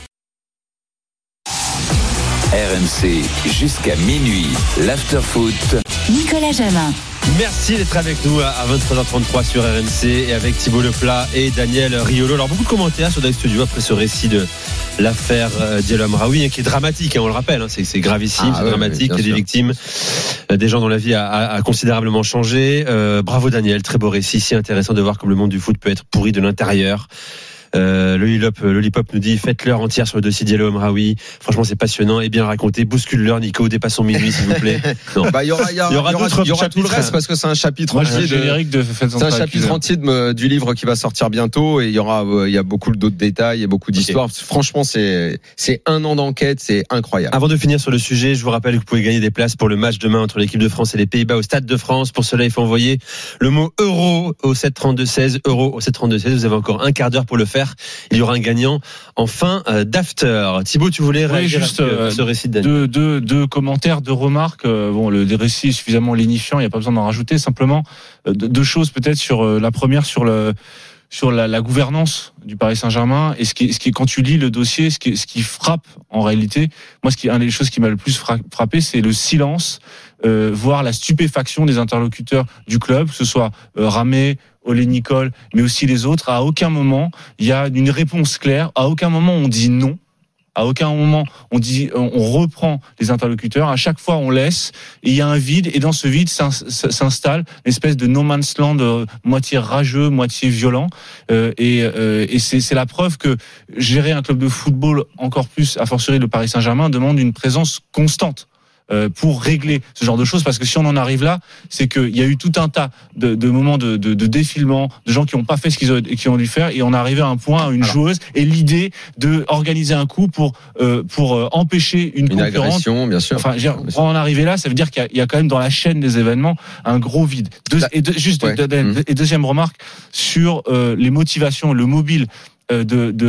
R M C jusqu'à minuit, l'after-foot. Nicolas Jamin. Merci d'être avec nous à vingt-trois heures trente-trois sur R M C et avec Thibaut Leplat et Daniel Riolo. Alors beaucoup de commentaires sur Dive Studio après ce récit de l'affaire Diallo Amraoui qui est dramatique, hein, on le rappelle, hein, c'est, c'est gravissime, ah, c'est ouais, dramatique, il y a des victimes, des gens dont la vie a, a, a considérablement changé. Euh, bravo Daniel, très beau récit, si intéressant de voir comme le monde du foot peut être pourri de l'intérieur. Euh, le Lilop, le Lilipop nous dit faites l'heure entière sur le dossier Diallo Amraoui. Franchement, c'est passionnant et bien raconté. Bouscule-leur, Nico, dépassons minuit, s'il vous plaît. Non. Bah, il y aura, il y aura, il y aura, il y aura tout le reste parce que c'est un chapitre Moi, entier. De, de c'est un chapitre entier de, du livre qui va sortir bientôt et il y aura, il y a beaucoup d'autres détails et beaucoup d'histoires. Okay. Franchement, c'est, c'est un an d'enquête, c'est incroyable. Avant de finir sur le sujet, je vous rappelle que vous pouvez gagner des places pour le match demain entre l'équipe de France et les Pays-Bas au Stade de France. Pour cela, il faut envoyer le mot euro au sept trente-deux seize. Euro au sept trente-deux seize. Vous avez encore un quart d'heure pour le faire. Il y aura un gagnant en fin d'after. Thibaut, tu voulais réagir oui, juste, à ce récit de Daniel. Deux, deux, deux commentaires, deux remarques. Bon, le récit est suffisamment lénifiant, il n'y a pas besoin d'en rajouter. Simplement, deux choses peut-être sur la première, sur le sur la, la gouvernance du Paris Saint-Germain et ce qui, ce qui, quand tu lis le dossier, ce qui, ce qui frappe en réalité, moi, ce qui, une des choses qui m'a le plus frappé, c'est le silence, euh, voire la stupéfaction des interlocuteurs du club, que ce soit euh, Ramé, Olé Nicole, mais aussi les autres. À aucun moment il y a une réponse claire. À aucun moment on dit non. À aucun moment on dit on reprend les interlocuteurs. À chaque fois on laisse et il y a un vide et dans ce vide s'installe une espèce de no man's land euh, moitié rageux, moitié violent euh, et, euh, et c'est, c'est la preuve que gérer un club de football encore plus, a fortiori le Paris Saint-Germain, demande une présence constante pour régler ce genre de choses, parce que si on en arrive là, c'est qu'il y a eu tout un tas de, de moments de, de, de défilement, de gens qui n'ont pas fait ce qu'ils ont, qu'ils ont dû faire, et on est arrivé à un point, à une Alors. joueuse, et l'idée de organiser un coup pour euh, pour empêcher une, une concurrence. Agression, bien sûr. Enfin, dire, pour en arriver là, ça veut dire qu'il y a, il y a quand même dans la chaîne des événements un gros vide. Deux, et de, juste ouais. de, de, mmh. et deuxième remarque sur euh, les motivations, le mobile. De,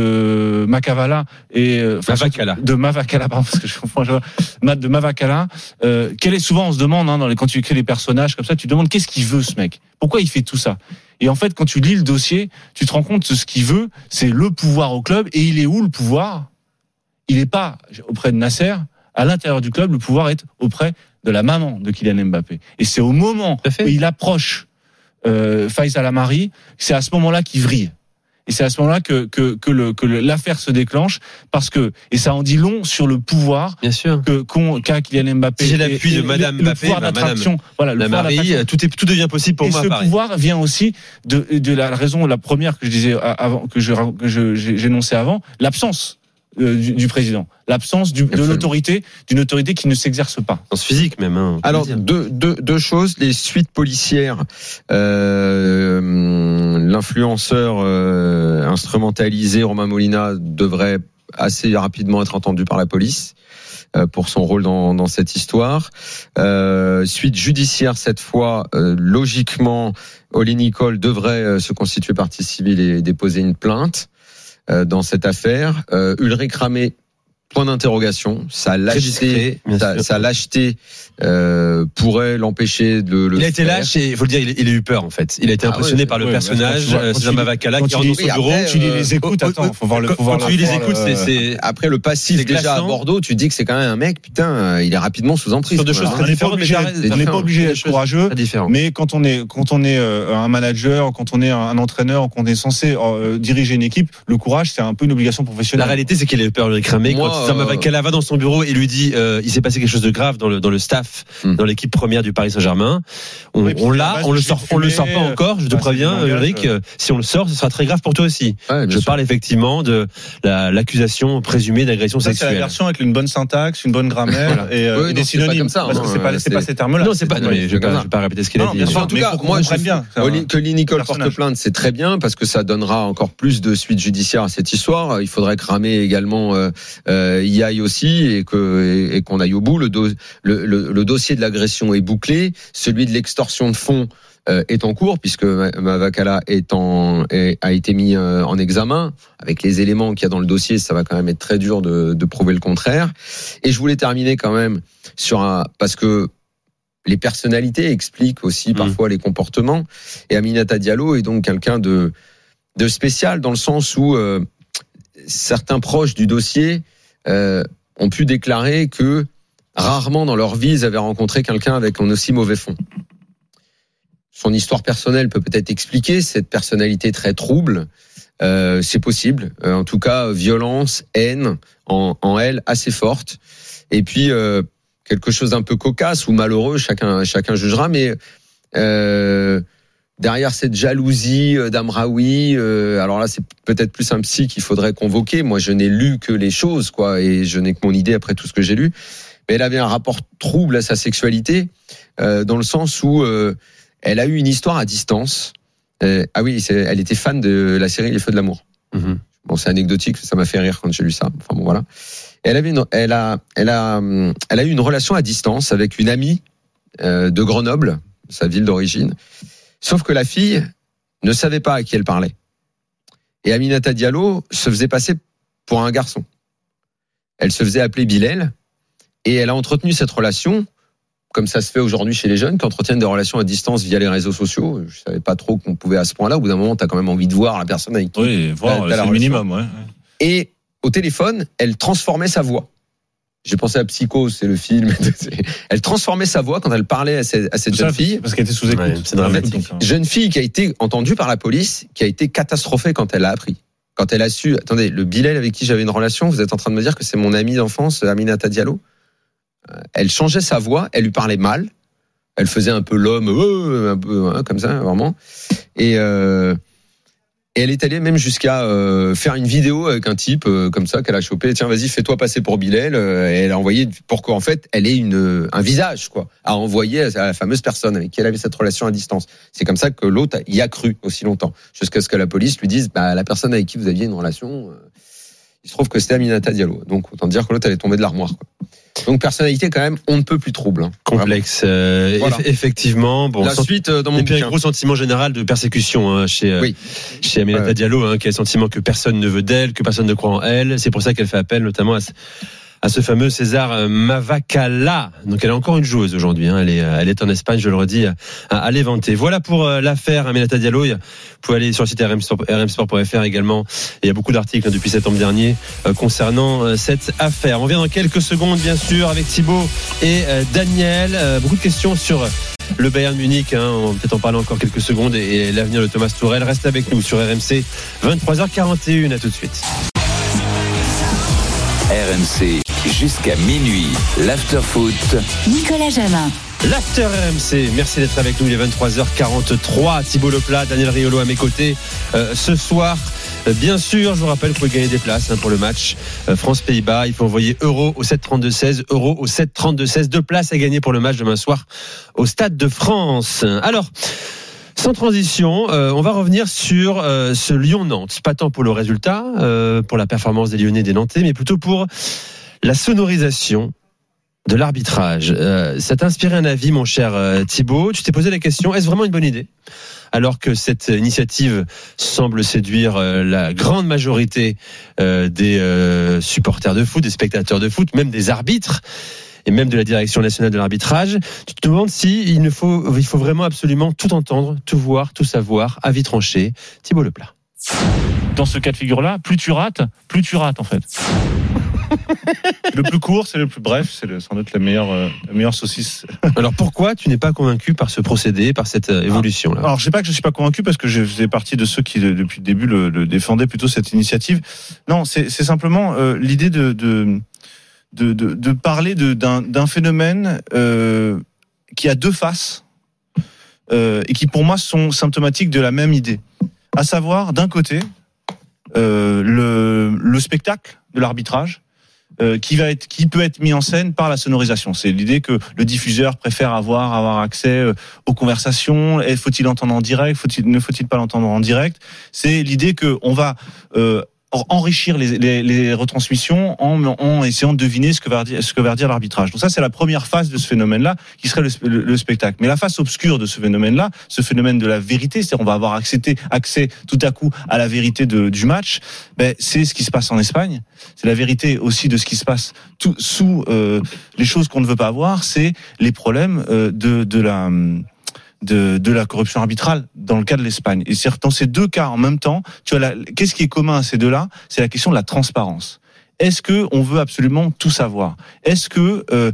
de Makavala et enfin, Mavakala. de Mavakala pardon, parce que je comprends de Mavakala euh, quel est souvent on se demande hein, dans les, quand tu écris les personnages comme ça, tu te demandes qu'est-ce qu'il veut ce mec, pourquoi il fait tout ça, et en fait quand tu lis le dossier tu te rends compte que ce qu'il veut c'est le pouvoir au club, et il est où le pouvoir? Il n'est pas auprès de Nasser, à l'intérieur du club le pouvoir est auprès de la maman de Kylian Mbappé, et c'est au moment où il approche euh, Faisal Amari, c'est à ce moment-là qu'il vrille. Et c'est à ce moment-là que que que, le, que l'affaire se déclenche, parce que et ça en dit long sur le pouvoir bien sûr que qu'ont, qu'a Kylian Mbappé. J'ai l'appui de Madame le, Mbappé, le pouvoir bah, d'attraction. Madame, voilà, le la pouvoir Marie, d'attraction. tout est tout devient possible pour et moi. Et ce Paris. pouvoir vient aussi de de la raison la première que je disais avant, que je que je j'énonçais avant, l'absence Euh, du, du président, l'absence du, de l'autorité, d'une autorité qui ne s'exerce pas. Dans ce physique même. Hein, Alors deux, deux, deux choses, les suites policières, euh, l'influenceur euh, instrumentalisé Romain Molina devrait assez rapidement être entendu par la police euh, pour son rôle dans, dans cette histoire. Euh, suite judiciaire cette fois, euh, logiquement, Olé Nicole devrait euh, se constituer partie civile et déposer une plainte dans cette affaire. Euh, Ulrich Ramé point d'interrogation. Sa lâcheté, sa, sa lâcheté euh, pourrait l'empêcher de le. Il a été faire. lâche et il faut le dire, il, il a eu peur en fait. Il a été impressionné ah ouais, par le ouais, personnage, César Mavakala, qui rentre dans son bureau. Après, tu lis les écoutes, attends, faut voir le. Quand, quand tu lis les écoutes, c'est, c'est après le passif déjà à Bordeaux, tu dis que c'est quand même un mec, putain, il est rapidement sous emprise. Sur deux choses très différentes. On n'est pas obligé d'être courageux, mais quand on est quand on est un manager, quand on est un entraîneur, quand on est censé diriger une équipe, le courage c'est un peu une obligation professionnelle. La réalité, c'est qu'il a eu peur de le cramer. Moi, quand César Mavakala va dans son bureau et lui dit euh, il s'est passé quelque chose de grave dans le dans le staff, mm. dans l'équipe première du Paris Saint-Germain. On, oui, on l'a, on le sort, on le sort pas encore. Je te bah, préviens, Ulrich, euh, si on le sort, ce sera très grave pour toi aussi. Ouais, je sûr. parle effectivement de la, l'accusation présumée d'agression ça, sexuelle. C'est la version avec une bonne syntaxe, une bonne grammaire voilà. et, euh, oui, et des synonymes. Ça, parce que c'est pas, c'est pas ces termes-là. Non, c'est pas. Non, je vais pas, pas répéter ce qu'il a dit. En tout cas, moi, je bien que Lee Nicole porte plainte, c'est très bien parce que ça donnera encore plus de suite judiciaire à cette histoire. Il faudrait cramer également euh, Y A I aussi et que et qu'on aille au bout. Le, do, le, le, le dossier de l'agression est bouclé. Celui de l'extorsion de fonds euh, est en cours puisque Mavakala est en, est, a été mis euh, en examen. Avec les éléments qu'il y a dans le dossier, ça va quand même être très dur de, de prouver le contraire. Et je voulais terminer quand même sur un parce que les personnalités expliquent aussi mmh. parfois les comportements. Et Aminata Diallo est donc quelqu'un de, de spécial dans le sens où euh, certains proches du dossier euh, ont pu déclarer que rarement dans leur vie ils avaient rencontré quelqu'un avec un aussi mauvais fond. Son histoire personnelle peut peut-être expliquer cette personnalité très trouble. Euh, c'est possible. Euh, en tout cas, violence, haine en, en elle assez forte. Et puis euh, quelque chose d'un peu cocasse ou malheureux, chacun chacun jugera. Mais euh, derrière cette jalousie d'Amraoui, euh, alors là c'est peut-être plus un psy qu'il faudrait convoquer. Moi je n'ai lu que les choses quoi, et je n'ai que mon idée après tout ce que j'ai lu. Mais elle avait un rapport trouble à sa sexualité, euh, dans le sens où euh, elle a eu une histoire à distance. Euh, ah oui, c'est, elle était fan de la série Les Feux de l'amour. Mm-hmm. Bon, c'est anecdotique, ça m'a fait rire quand j'ai lu ça. Enfin bon, voilà. Elle avait, une, elle a, elle a, elle a eu une relation à distance avec une amie euh, de Grenoble, sa ville d'origine. Sauf que la fille ne savait pas à qui elle parlait. Et Aminata Diallo se faisait passer pour un garçon. Elle se faisait appeler Bilal. Et elle a entretenu cette relation, comme ça se fait aujourd'hui chez les jeunes, qui entretiennent des relations à distance via les réseaux sociaux. Je savais pas trop qu'on pouvait à ce point-là. Au bout d'un moment, tu as quand même envie de voir la personne avec qui oui, voir, c'est le minimum. Ouais. Et au téléphone, elle transformait sa voix. J'ai pensé à Psycho, c'est le film. Elle transformait sa voix quand elle parlait à cette, à cette jeune ça, fille. Parce qu'elle était sous écoute. Ouais, c'est dramatique. Jeune fille qui a été entendue par la police, qui a été catastrophée quand elle l'a appris. Quand elle a su, attendez, le Bilal avec qui j'avais une relation, vous êtes en train de me dire que c'est mon ami d'enfance, Aminata Diallo? Elle changeait sa voix, elle lui parlait mal, elle faisait un peu l'homme, euh, un peu hein, comme ça, vraiment. Et, euh, et elle est allée même jusqu'à euh, faire une vidéo avec un type euh, comme ça qu'elle a chopé. Tiens, vas-y, fais-toi passer pour Bilal. Euh, et elle a envoyé pour qu'en fait, elle ait une un visage quoi, à envoyer à la fameuse personne avec qui elle avait cette relation à distance. C'est comme ça que l'autre y a cru aussi longtemps, jusqu'à ce que la police lui dise, bah la personne avec qui vous aviez une relation. Euh, il se trouve que c'était Aminata Diallo. Donc autant dire que l'autre elle est tombée de l'armoire quoi. Donc personnalité quand même on ne peut plus trouble hein. Complexe euh, voilà. eff- effectivement bon la suite euh, dans mon et puis un gros sentiment général de persécution hein, chez euh, oui. chez Aminata ouais. Diallo hein, qui a le sentiment que personne ne veut d'elle, que personne ne croit en elle. C'est pour ça qu'elle fait appel notamment à à ce fameux César Mavakala. Donc elle est encore une joueuse aujourd'hui. Hein. Elle est, elle est en Espagne, je le redis, à, à Levante. Voilà pour euh, l'affaire Aminata Diallo. Vous pouvez aller sur le site r m sport point f r également. Il y a beaucoup d'articles hein, depuis septembre dernier euh, concernant euh, cette affaire. On vient dans quelques secondes, bien sûr, avec Thibaut et euh, Daniel. Euh, beaucoup de questions sur le Bayern Munich. Hein. On va peut-être en parler encore quelques secondes. Et, et l'avenir de Thomas Tuchel. Reste avec nous sur R M C. vingt-trois heures quarante et une. À tout de suite. R M C jusqu'à minuit, l'after-foot. Nicolas Jamin. L'after R M C, merci d'être avec nous, il est vingt-trois heures quarante-trois. Thibaut Leplat, Daniel Riolo à mes côtés. Euh, ce soir, euh, bien sûr, je vous rappelle que vous pouvez gagner des places hein, pour le match euh, France-Pays-Bas. Il faut envoyer euro au sept trente-deux seize, euro au sept trente-deux seize. Deux places à gagner pour le match demain soir au Stade de France. Alors, sans transition, euh, on va revenir sur euh, ce Lyon-Nantes. Pas tant pour le résultat, euh, pour la performance des Lyonnais et des Nantais, mais plutôt pour la sonorisation de l'arbitrage. Euh, ça t'a inspiré un avis, mon cher euh, Thibaut. Tu t'es posé la question, est-ce vraiment une bonne idée ? Alors que cette initiative semble séduire euh, la grande majorité euh, des euh, supporters de foot, des spectateurs de foot, même des arbitres et même de la direction nationale de l'arbitrage, tu te demandes si il ne faut, il faut vraiment absolument tout entendre, tout voir, tout savoir, avis tranché. Thibaut Leplat. Dans ce cas de figure-là, plus tu rates, plus tu rates en fait. Le plus court, c'est le plus bref, c'est le, sans doute la meilleure, euh, la meilleure saucisse. Alors pourquoi tu n'es pas convaincu par ce procédé, par cette euh, évolution là ? Alors je sais pas que je suis pas convaincu parce que je faisais partie de ceux qui depuis le début le, le défendaient plutôt cette initiative. Non, c'est, c'est simplement euh, l'idée de, de, de, de, de parler de, d'un, d'un phénomène euh, qui a deux faces euh, et qui pour moi sont symptomatiques de la même idée. À savoir, d'un côté, euh, le, le spectacle de l'arbitrage, euh, qui va être, qui peut être mis en scène par la sonorisation. C'est l'idée que le diffuseur préfère avoir, avoir accès euh, aux conversations. Et faut-il l'entendre en direct? Faut-il, ne faut-il pas l'entendre en direct? C'est l'idée que on va euh, enrichir les, les, les retransmissions en, en essayant de deviner ce que va dire, ce que va dire l'arbitrage. Donc ça, c'est la première phase de ce phénomène-là, qui serait le, le, le spectacle. Mais la face obscure de ce phénomène-là, ce phénomène de la vérité, c'est-à-dire on va avoir accès, accès tout à coup à la vérité de, du match, ben, c'est ce qui se passe en Espagne. C'est la vérité aussi de ce qui se passe tout, sous euh, les choses qu'on ne veut pas avoir, c'est les problèmes euh, de, de la... De, de la corruption arbitrale dans le cas de l'Espagne. Et c'est dans ces deux cas en même temps, tu vois, la, qu'est-ce qui est commun à ces deux-là ? C'est la question de la transparence. Est-ce que on veut absolument tout savoir ? Est-ce que euh,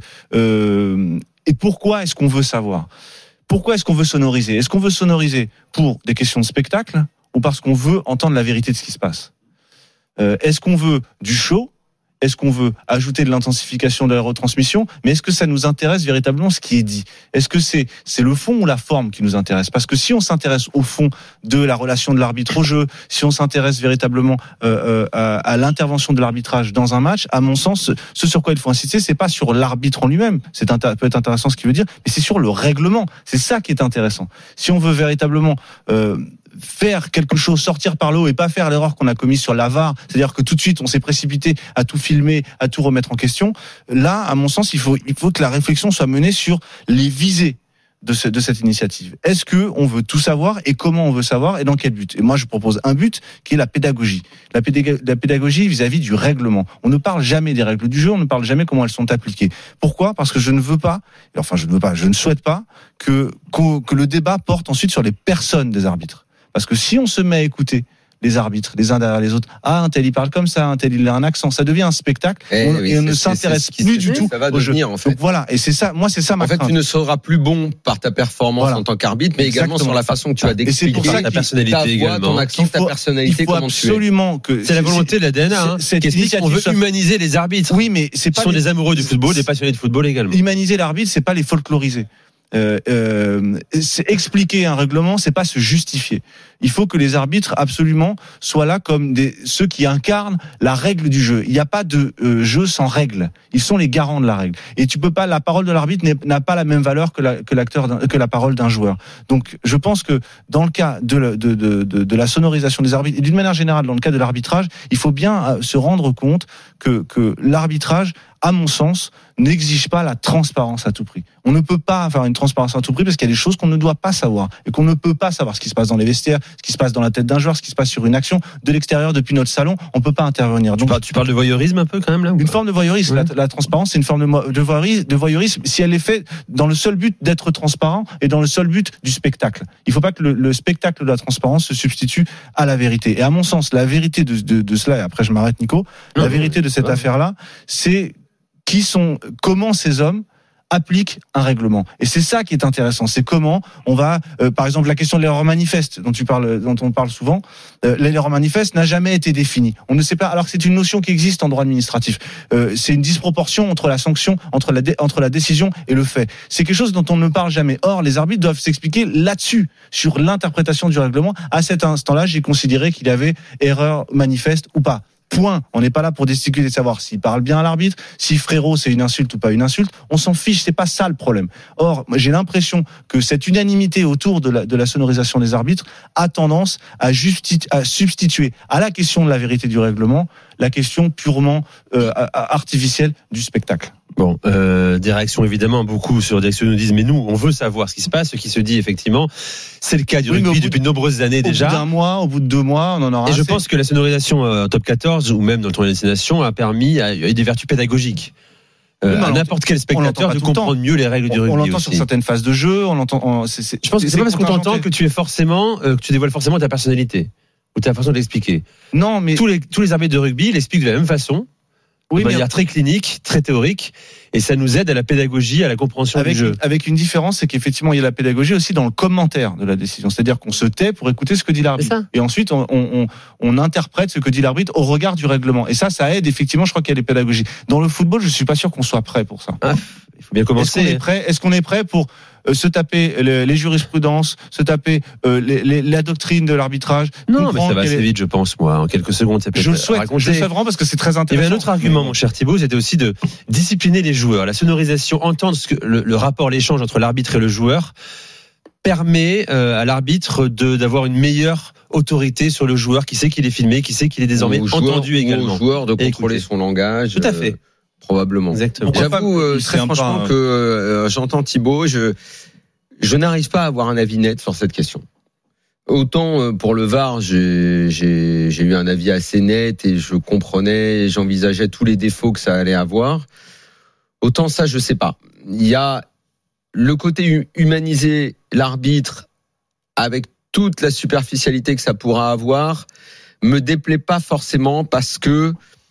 euh, et pourquoi est-ce qu'on veut savoir ? Pourquoi est-ce qu'on veut sonoriser ? Est-ce qu'on veut sonoriser pour des questions de spectacle ou parce qu'on veut entendre la vérité de ce qui se passe ? euh, Est-ce qu'on veut du show ? Est-ce qu'on veut ajouter de l'intensification de la retransmission ? Mais est-ce que ça nous intéresse véritablement ce qui est dit ? Est-ce que c'est, c'est le fond ou la forme qui nous intéresse ? Parce que si on s'intéresse au fond de la relation de l'arbitre au jeu, si on s'intéresse véritablement euh, euh, à, à l'intervention de l'arbitrage dans un match, à mon sens, ce sur quoi il faut insister, c'est pas sur l'arbitre en lui-même. C'est inter- peut être intéressant ce qu'il veut dire, mais c'est sur le règlement. C'est ça qui est intéressant. Si on veut véritablement euh, faire quelque chose, sortir par le haut et pas faire l'erreur qu'on a commise sur la V A R, c'est-à-dire que tout de suite on s'est précipité à tout filmer, à tout remettre en question. Là, à mon sens, il faut, il faut que la réflexion soit menée sur les visées de, ce, de cette initiative. Est-ce que on veut tout savoir et comment on veut savoir et dans quel but ? Et moi, je propose un but qui est la pédagogie. La pédagogie, la pédagogie vis-à-vis du règlement. On ne parle jamais des règles du jeu, on ne parle jamais comment elles sont appliquées. Pourquoi ? Parce que je ne veux pas, enfin je ne veux pas, je ne souhaite pas que, que, que le débat porte ensuite sur les personnes des arbitres. Parce que si on se met à écouter les arbitres, les uns derrière les autres, ah, un tel il parle comme ça, un tel il a un accent, ça devient un spectacle et, on, oui, et on c'est, ne c'est, s'intéresse c'est plus du tout ça va au jeu. Devenir, en fait. Donc voilà, et c'est ça, moi c'est ça ma En fait, crainte. tu ne seras plus bon par ta performance voilà. en tant qu'arbitre, mais Exactement. également sur la façon que tu as d'expliquer ta personnalité ta voix, également. ton accent, il faut, ta personnalité, il faut comment absolument tu es. que c'est la volonté de l'A D N A hein, qui explique qu'on veut soit... humaniser les arbitres. Oui, mais c'est pas Ils sont les... des amoureux du football, des passionnés de football également. Humaniser l'arbitre, c'est pas les folkloriser. Euh, euh, c'est expliquer un règlement, c'est pas se justifier. Il faut que les arbitres absolument soient là comme des, ceux qui incarnent la règle du jeu. Il n'y a pas de euh, jeu sans règle. Ils sont les garants de la règle. Et tu peux pas, la parole de l'arbitre n'a pas la même valeur que la, que l'acteur, que la parole d'un joueur. Donc, je pense que dans le cas de, la, de, de, de, de la sonorisation des arbitres et d'une manière générale dans le cas de l'arbitrage, il faut bien se rendre compte que, que l'arbitrage, à mon sens, n'exige pas la transparence à tout prix. On ne peut pas faire une transparence à tout prix parce qu'il y a des choses qu'on ne doit pas savoir et qu'on ne peut pas savoir. Ce qui se passe dans les vestiaires, ce qui se passe dans la tête d'un joueur, ce qui se passe sur une action de l'extérieur depuis notre salon, on peut pas intervenir. Donc, tu parles, tu parles de voyeurisme un peu quand même là ou une pas forme de voyeurisme. Ouais. La, la transparence, c'est une forme de, de, voyeurisme, de voyeurisme si elle est faite dans le seul but d'être transparent et dans le seul but du spectacle. Il faut pas que le, le spectacle de la transparence se substitue à la vérité. Et à mon sens, la vérité de, de, de cela, et après je m'arrête Nico, non, la vérité de cette ouais. affaire-là, c'est qui sont, comment ces hommes appliquent un règlement. Et c'est ça qui est intéressant. C'est comment on va, euh, par exemple, la question de l'erreur manifeste dont tu parles, dont on parle souvent. Euh, l'erreur manifeste n'a jamais été définie. On ne sait pas. Alors que c'est une notion qui existe en droit administratif. Euh, c'est une disproportion entre la sanction, entre la dé, entre la décision et le fait. C'est quelque chose dont on ne parle jamais. Or, les arbitres doivent s'expliquer là-dessus, sur l'interprétation du règlement. À cet instant-là, j'ai considéré qu'il y avait erreur manifeste ou pas. Point. On n'est pas là pour discuter de savoir s'il parle bien à l'arbitre, si frérot c'est une insulte ou pas une insulte. On s'en fiche, c'est pas ça le problème. Or, j'ai l'impression que cette unanimité autour de la, de la sonorisation des arbitres a tendance à, justi- à substituer à la question de la vérité du règlement la question purement euh, artificielle du spectacle. Bon, euh, des réactions évidemment, beaucoup sur des réactions nous disent mais nous on veut savoir ce qui se passe. Ce qui se dit effectivement, c'est le cas du oui, rugby bout depuis de nombreuses années au déjà. Au bout d'un mois, au bout de deux mois, on en aura. Et assez. je pense que la sonorisation euh, top quatorze ou même dans le tournoi des nations a permis a eu des vertus pédagogiques. Euh, oui, à n'importe quel spectateur de comprendre mieux les règles on, du rugby. On l'entend aussi. sur certaines phases de jeu, on l'entend. On, c'est, c'est, je pense que c'est, c'est pas parce qu'on t'entend que tu es forcément, euh, que tu dévoiles forcément ta personnalité ou ta façon de l'expliquer. Non, mais tous les tous les arbitres de rugby l'expliquent de la même façon. Oui, de manière mais... très clinique, très théorique, et ça nous aide à la pédagogie, à la compréhension avec, du jeu. Avec une différence, c'est qu'effectivement, il y a la pédagogie aussi dans le commentaire de la décision. C'est-à-dire qu'on se tait pour écouter ce que dit l'arbitre. Et ensuite, on, on, on interprète ce que dit l'arbitre au regard du règlement. Et ça, ça aide, effectivement, je crois qu'il y a des pédagogies. Dans le football, je suis pas sûr qu'on soit prêt pour ça. Ah, il faut bien commencer. Est-ce qu'on est prêt, est-ce qu'on est prêt pour euh, se taper les, les jurisprudences, se taper euh, les, les, la doctrine de l'arbitrage? Non, mais ça va assez est... vite, je pense, moi. En quelques secondes, ça peut je être le souhaite, raconté. Je le souhaite vraiment parce que c'est très intéressant. Il y avait un autre argument, mon cher Thibaut, c'était aussi de discipliner les joueurs. La sonorisation, entendre ce que le, le rapport, l'échange entre l'arbitre et le joueur permet euh, à l'arbitre de d'avoir une meilleure autorité sur le joueur, qui sait qu'il est filmé, qui sait qu'il est désormais au entendu joueur, également. Au joueur de contrôler son langage. Tout à fait. Euh, probablement. Exactement. J'avoue euh, très franchement que euh, j'entends Thibaut, je je n'arrive pas à avoir un avis net sur cette question. Autant euh, pour le V A R, j'ai, j'ai, j'ai eu un avis assez net et je comprenais, j'envisageais tous les défauts que ça allait avoir. Autant ça, je sais pas. Il y a le côté humaniser l'arbitre avec toute la superficialité que ça pourra avoir, me déplaît pas forcément parce que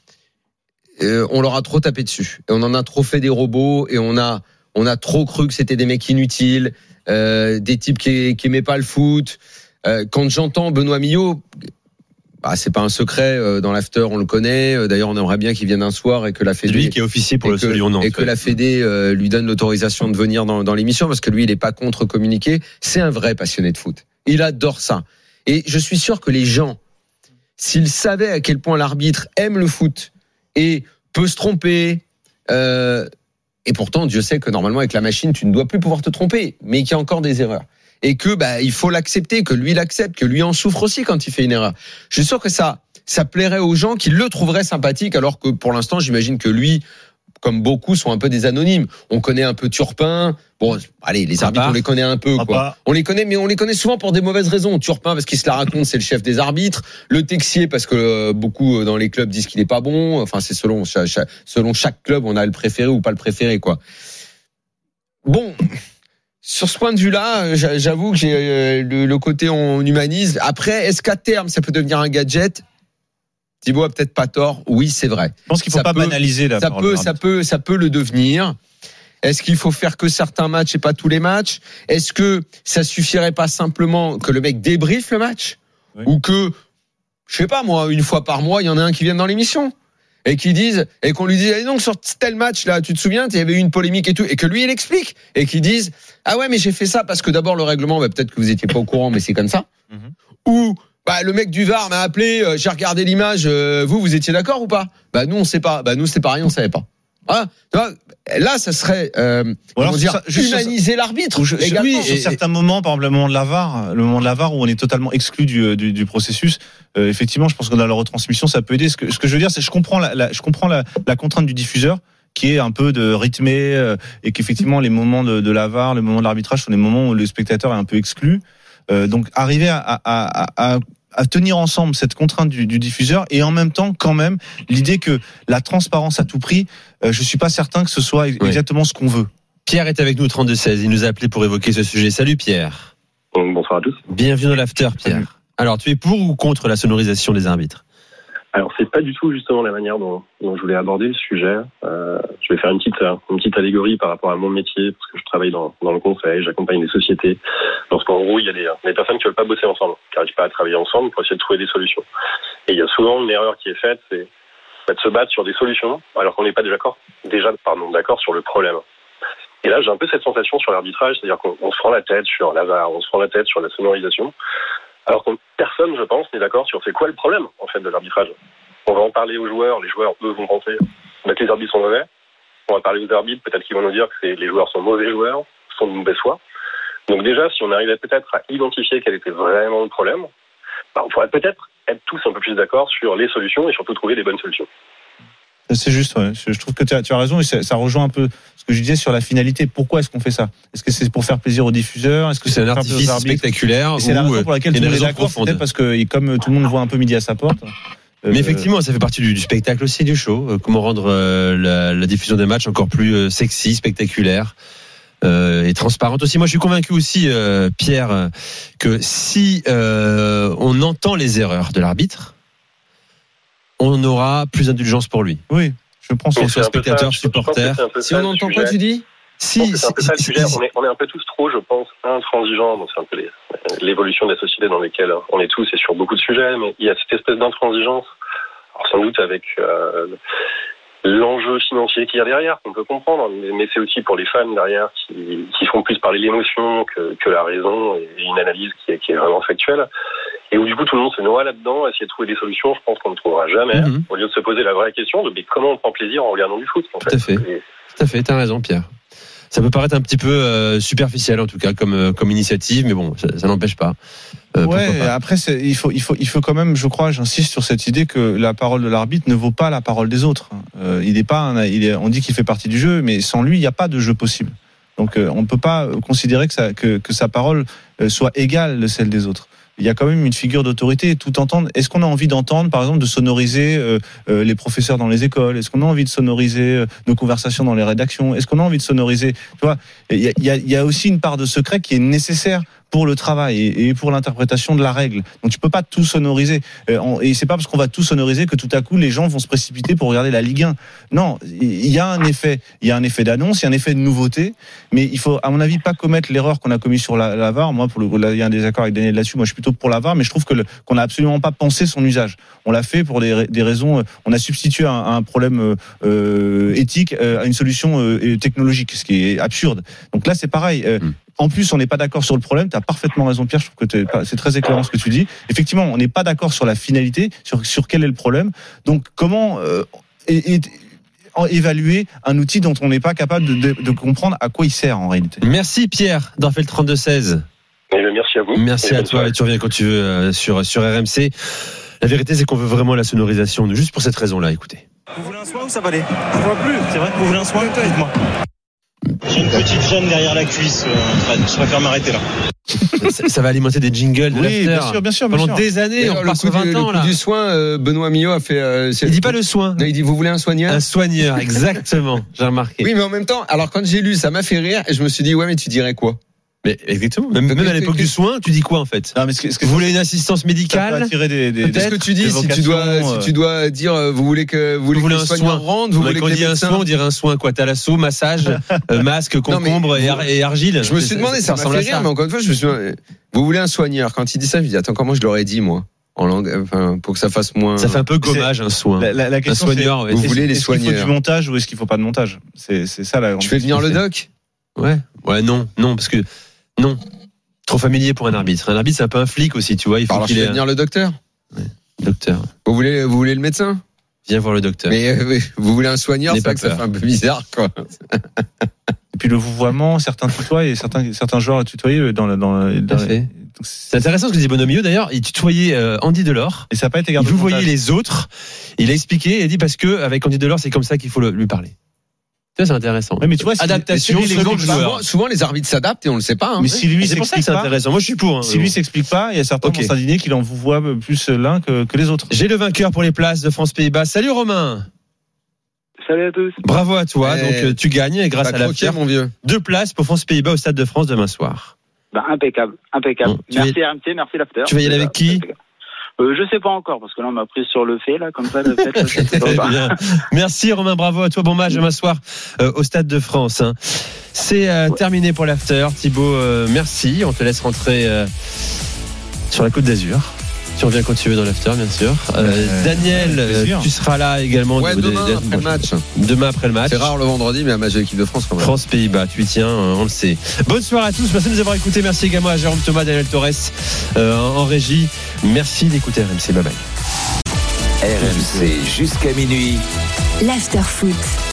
euh, on leur a trop tapé dessus. Et on en a trop fait des robots et on a on a trop cru que c'était des mecs inutiles, euh, des types qui qui aimaient pas le foot. Euh, quand j'entends Benoît Millot, bah, c'est pas un secret, euh, dans l'after on le connaît. D'ailleurs on aimerait bien qu'il vienne un soir et que la Fédé, lui qui est officier pour le que, Lyon Nantes, et que la Fédé euh, lui donne l'autorisation de venir dans, dans l'émission parce que lui il est pas contre communiquer. C'est un vrai passionné de foot. Il adore ça. Et je suis sûr que les gens, s'ils savaient à quel point l'arbitre aime le foot et peut se tromper, euh, et pourtant Dieu sait que normalement avec la machine tu ne dois plus pouvoir te tromper, mais qu'il y a encore des erreurs. Et que bah il faut l'accepter, que lui l'accepte, que lui en souffre aussi quand il fait une erreur. Je suis sûr que ça ça plairait aux gens qui le trouveraient sympathique, alors que pour l'instant j'imagine que lui, comme beaucoup, sont un peu des anonymes. On connaît un peu Turpin. Bon, allez, les arbitres, on les connaît un peu, quoi. On les connaît, mais on les connaît souvent pour des mauvaises raisons. Turpin, parce qu'il se la raconte, c'est le chef des arbitres. Le Texier, parce que euh, beaucoup dans les clubs disent qu'il est pas bon. Enfin, c'est selon chaque, chaque, selon chaque club, on a le préféré ou pas le préféré, quoi. Bon. Sur ce point de vue-là, j'avoue que j'ai le, le côté on humanise. Après, est-ce qu'à terme, ça peut devenir un gadget? Thibaut a peut-être pas tort. Oui, c'est vrai. Je pense qu'il faut ça pas peut, banaliser la ça peut, ça peut, ça peut le devenir. Est-ce qu'il faut faire que certains matchs et pas tous les matchs? Est-ce que ça suffirait pas simplement que le mec débriefe le match, oui. Ou que, je sais pas moi, une fois par mois, il y en a un qui vienne dans l'émission et qui dise et qu'on lui dise allez donc sur tel match là, tu te souviens, il y avait eu une polémique et tout, et que lui il explique et qu'il dise ah ouais mais j'ai fait ça parce que d'abord le règlement, bah, peut-être que vous étiez pas au courant mais c'est comme ça, mm-hmm. Ou bah le mec du V A R m'a appelé, euh, j'ai regardé l'image, euh, vous vous étiez d'accord ou pas? Bah nous on sait pas, bah nous c'est pareil, on savait pas. Ah, là, ça serait euh, comment dire, ça, humaniser ça, l'arbitre. Je, également. Oui, sur et, certains moments, par exemple le moment de la V A R, le moment de la V A R où on est totalement exclu du, du, du processus. Euh, effectivement, je pense que dans la retransmission, ça peut aider. Ce que, ce que je veux dire, c'est que je comprends la, la je comprends la, la contrainte du diffuseur, qui est un peu de rythmer, euh, et qu'effectivement les moments de, de la V A R, les moments de l'arbitrage sont les moments où le spectateur est un peu exclu. Euh, donc arriver à, à, à, à à tenir ensemble cette contrainte du, du diffuseur et en même temps quand même l'idée que la transparence à tout prix, euh, je suis pas certain que ce soit exactement oui. ce qu'on veut. Pierre est avec nous, trente-deux seize, il nous a appelé pour évoquer ce sujet. Salut Pierre. Bonsoir à tous. Bienvenue dans l'after Pierre. Salut. Alors tu es pour ou contre la sonorisation des arbitres? Alors c'est pas du tout justement la manière dont, dont je voulais aborder le sujet. Euh, je vais faire une petite une petite allégorie par rapport à mon métier, parce que je travaille dans dans le conseil, j'accompagne des sociétés. Lorsqu'en gros il y a des, des personnes qui veulent pas bosser ensemble, qui n'arrivent pas à travailler ensemble pour essayer de trouver des solutions. Et il y a souvent une erreur qui est faite, c'est de se battre sur des solutions alors qu'on n'est pas déjà d'accord, déjà pardon d'accord sur le problème. Et là j'ai un peu cette sensation sur l'arbitrage, c'est-à-dire qu'on on se prend la tête sur la V A R, on se prend la tête sur la sonorisation. Alors que personne, je pense, n'est d'accord sur c'est quoi le problème, en fait, de l'arbitrage. On va en parler aux joueurs, les joueurs, eux, vont penser que les arbitres sont mauvais. On va parler aux arbitres, peut-être qu'ils vont nous dire que c'est, les joueurs sont mauvais joueurs, sont de mauvaise foi. Donc déjà, si on arrivait peut-être à identifier quel était vraiment le problème, bah, on pourrait peut-être être tous un peu plus d'accord sur les solutions et surtout trouver les bonnes solutions. C'est juste, ouais. Je trouve que tu as, tu as raison et ça, ça rejoint un peu ce que je disais sur la finalité. Pourquoi est-ce qu'on fait ça? Est-ce que c'est pour faire plaisir aux diffuseurs? Est-ce que c'est, c'est un artifice spectaculaire? Et c'est la raison pour laquelle tout le monde est d'accord, peut-être parce que comme tout le monde voit un peu midi à sa porte. Euh, Mais effectivement, ça fait partie du, du spectacle aussi, du show. Euh, comment rendre euh, la, la diffusion des matchs encore plus euh, sexy, spectaculaire euh, et transparente aussi. Moi, je suis convaincu aussi, euh, Pierre, que si euh, on entend les erreurs de l'arbitre, on aura plus d'indulgence pour lui. Oui, je pense qu'on soit spectateur, supporter. Si on n'entend quoi, tu dis? Si, c'est un peu ça le sujet. On est, on est un peu tous trop, je pense, intransigeants. Donc c'est un peu les, l'évolution des sociétés dans lesquelles on est tous et sur beaucoup de sujets. Mais il y a cette espèce d'intransigeance. Alors sans doute avec euh, l'enjeu financier qu'il y a derrière, qu'on peut comprendre. Mais, mais c'est aussi pour les fans derrière qui, qui font plus parler l'émotion que, que la raison et une analyse qui est, qui est vraiment factuelle. Et où du coup tout le monde se noie là-dedans, essayer de trouver des solutions, je pense qu'on ne trouvera jamais. Mm-hmm. Au lieu de se poser la vraie question de mais comment on prend plaisir en regardant du foot. En Tout fait. à fait. Et... Tout à fait, t'as raison, Pierre. Ça peut paraître un petit peu euh, superficiel en tout cas comme euh, comme initiative, mais bon, ça, ça n'empêche pas. Euh, ouais. Après, c'est, il faut il faut il faut quand même, je crois, j'insiste sur cette idée que la parole de l'arbitre ne vaut pas la parole des autres. Euh, il est pas, un, il est, on dit qu'il fait partie du jeu, mais sans lui, il n'y a pas de jeu possible. Donc, euh, on ne peut pas considérer que ça que que sa parole soit égale de celle des autres. Il y a quand même une figure d'autorité. Tout entendre. Est-ce qu'on a envie d'entendre, par exemple, de sonoriser euh, euh, les professeurs dans les écoles? Est-ce qu'on a envie de sonoriser euh, nos conversations dans les rédactions? Est-ce qu'on a envie de sonoriser? Tu vois, il y a, il y a, il y a aussi une part de secret qui est nécessaire pour le travail et pour l'interprétation de la règle. Donc tu peux pas tout sonoriser. Et c'est pas parce qu'on va tout sonoriser que tout à coup les gens vont se précipiter pour regarder la Ligue un. Non, il y a un effet, il y a un effet d'annonce, il y a un effet de nouveauté, mais il faut, à mon avis, pas commettre l'erreur qu'on a commise sur la, la V A R. Moi, pour le, là, il y a un désaccord avec Daniel là-dessus. Moi, je suis plutôt pour la V A R, mais je trouve que le, qu'on n'a absolument pas pensé son usage. On l'a fait pour des, des raisons. On a substitué un, un problème euh, éthique à une solution euh, technologique, ce qui est absurde. Donc là, c'est pareil. Euh, mmh. En plus, on n'est pas d'accord sur le problème. Tu as parfaitement raison, Pierre. Je trouve que c'est très éclairant ce que tu dis. Effectivement, on n'est pas d'accord sur la finalité, sur, sur quel est le problème. Donc, comment euh, et, et, évaluer un outil dont on n'est pas capable de, de, de comprendre à quoi il sert en réalité. Merci, Pierre, d'en faire le trente-deux seize. Et merci à vous. Merci à toi. Et tu reviens quand tu veux euh, sur, sur R M C. La vérité, c'est qu'on veut vraiment la sonorisation, juste pour cette raison-là. Écoutez. Vous voulez un soin ou ça va aller? Je vois plus. C'est vrai que vous voulez un soin? Dites-moi. J'ai une petite gêne derrière la cuisse, euh, je préfère m'arrêter là. ça, ça va alimenter des jingles de oui, l'after. Bien sûr, bien sûr. Pendant bien sûr. des années, alors, on passe vingt du, ans le là. coup du soin, euh, Benoît Millot a fait. Euh, il dit pas le soin. Non, il dit vous voulez un soigneur? Un soigneur, exactement. J'ai remarqué. Oui, mais en même temps, alors quand j'ai lu, ça m'a fait rire et je me suis dit ouais, mais tu dirais quoi? Mais exactement. Même, même à l'époque du soin, tu dis quoi en fait? Non, mais ce que, ce que vous voulez une assistance médicale? Des, des, Qu'est-ce que tu dis si tu dois, euh... si tu dois dire, vous voulez que vous voulez, vous voulez que un soin rentre, vous voulez qu'on dit un soin, on dirait un soin quoi? Thalasso, massage, euh, masque, concombre non, et, ar- et argile. Je me suis demandé, ça m'a fait rire, mais encore une fois, je me suis dit, vous voulez un soigneur? Quand il dit ça, je me dis attends, comment je l'aurais dit moi? En langue, enfin, pour que ça fasse moins. Ça fait un peu gommage, un soin. La, la, la question, un soigneur, c'est, vous voulez les est-ce soigneurs? Est-ce qu'il faut du montage ou est-ce qu'il faut pas de montage? C'est, c'est ça la grande. Tu fais venir le doc? Ouais. Ouais, non, non, parce que, non. Trop familier pour un arbitre. Un arbitre, c'est un peu un flic aussi, tu vois. Il faut alors, qu'il je fais ait... venir le docteur? Ouais. Docteur. Vous voulez, vous voulez le médecin? Viens voir le docteur. Mais, euh, vous voulez un soigneur? C'est pas vrai que ça fait un peu bizarre, quoi. Et puis le vouvoiement, certains tutoient et certains, certains joueurs tutoyaient dans la, dans, la, dans les... C'est intéressant ce que dit Benoît Millot d'ailleurs. Il tutoyait euh, Andy Delors. Et ça n'a pas été gardé. Vous voyez les autres. Il a expliqué et a dit parce que avec Andy Delors, c'est comme ça qu'il faut le, lui parler. Ça, c'est intéressant. Oui, mais tu vois, adaptation, si second souvent, souvent, souvent les arbitres s'adaptent et on le sait pas. Hein. Mais si lui c'est pour ça que c'est pas, intéressant. Moi, je suis pour. Hein, si lui s'explique pas, il y a certains okay. vont s'indigner qu'il en vous voit plus l'un que, que les autres. J'ai le vainqueur pour les places de France-Pays-Bas. Salut Romain. Salut à tous. Bravo à toi. Hey, donc tu gagnes grâce à la croqué, mon vieux. Deux places pour France-Pays-Bas au Stade de France demain soir. Bah, impeccable, impeccable. Bon, merci R M C, merci l'after. Tu vas y aller avec qui? Euh, je sais pas encore parce que là on m'a pris sur le fait là comme ça le fait. Je sais pas. Merci Romain, bravo à toi. Bon match demain soir euh, au Stade de France. Hein. C'est euh, ouais. terminé pour l'after. Thibaut, euh, merci. On te laisse rentrer euh, sur la Côte d'Azur. Tu reviens quand tu veux dans l'after, bien sûr. Euh, euh, Daniel, euh, tu seras là également. Ouais, demain des, des, après bon, le match. Demain après le match. C'est rare le vendredi, mais un match de l'équipe de France quand même. France-Pays-Bas, tu y tiens, on le sait. Bonne soirée à tous. Merci de nous avoir écoutés. Merci également à Jérôme Thomas, Daniel Torres euh, en régie. Merci d'écouter R M C. Bye bye. R M C jusqu'à minuit. L'after foot.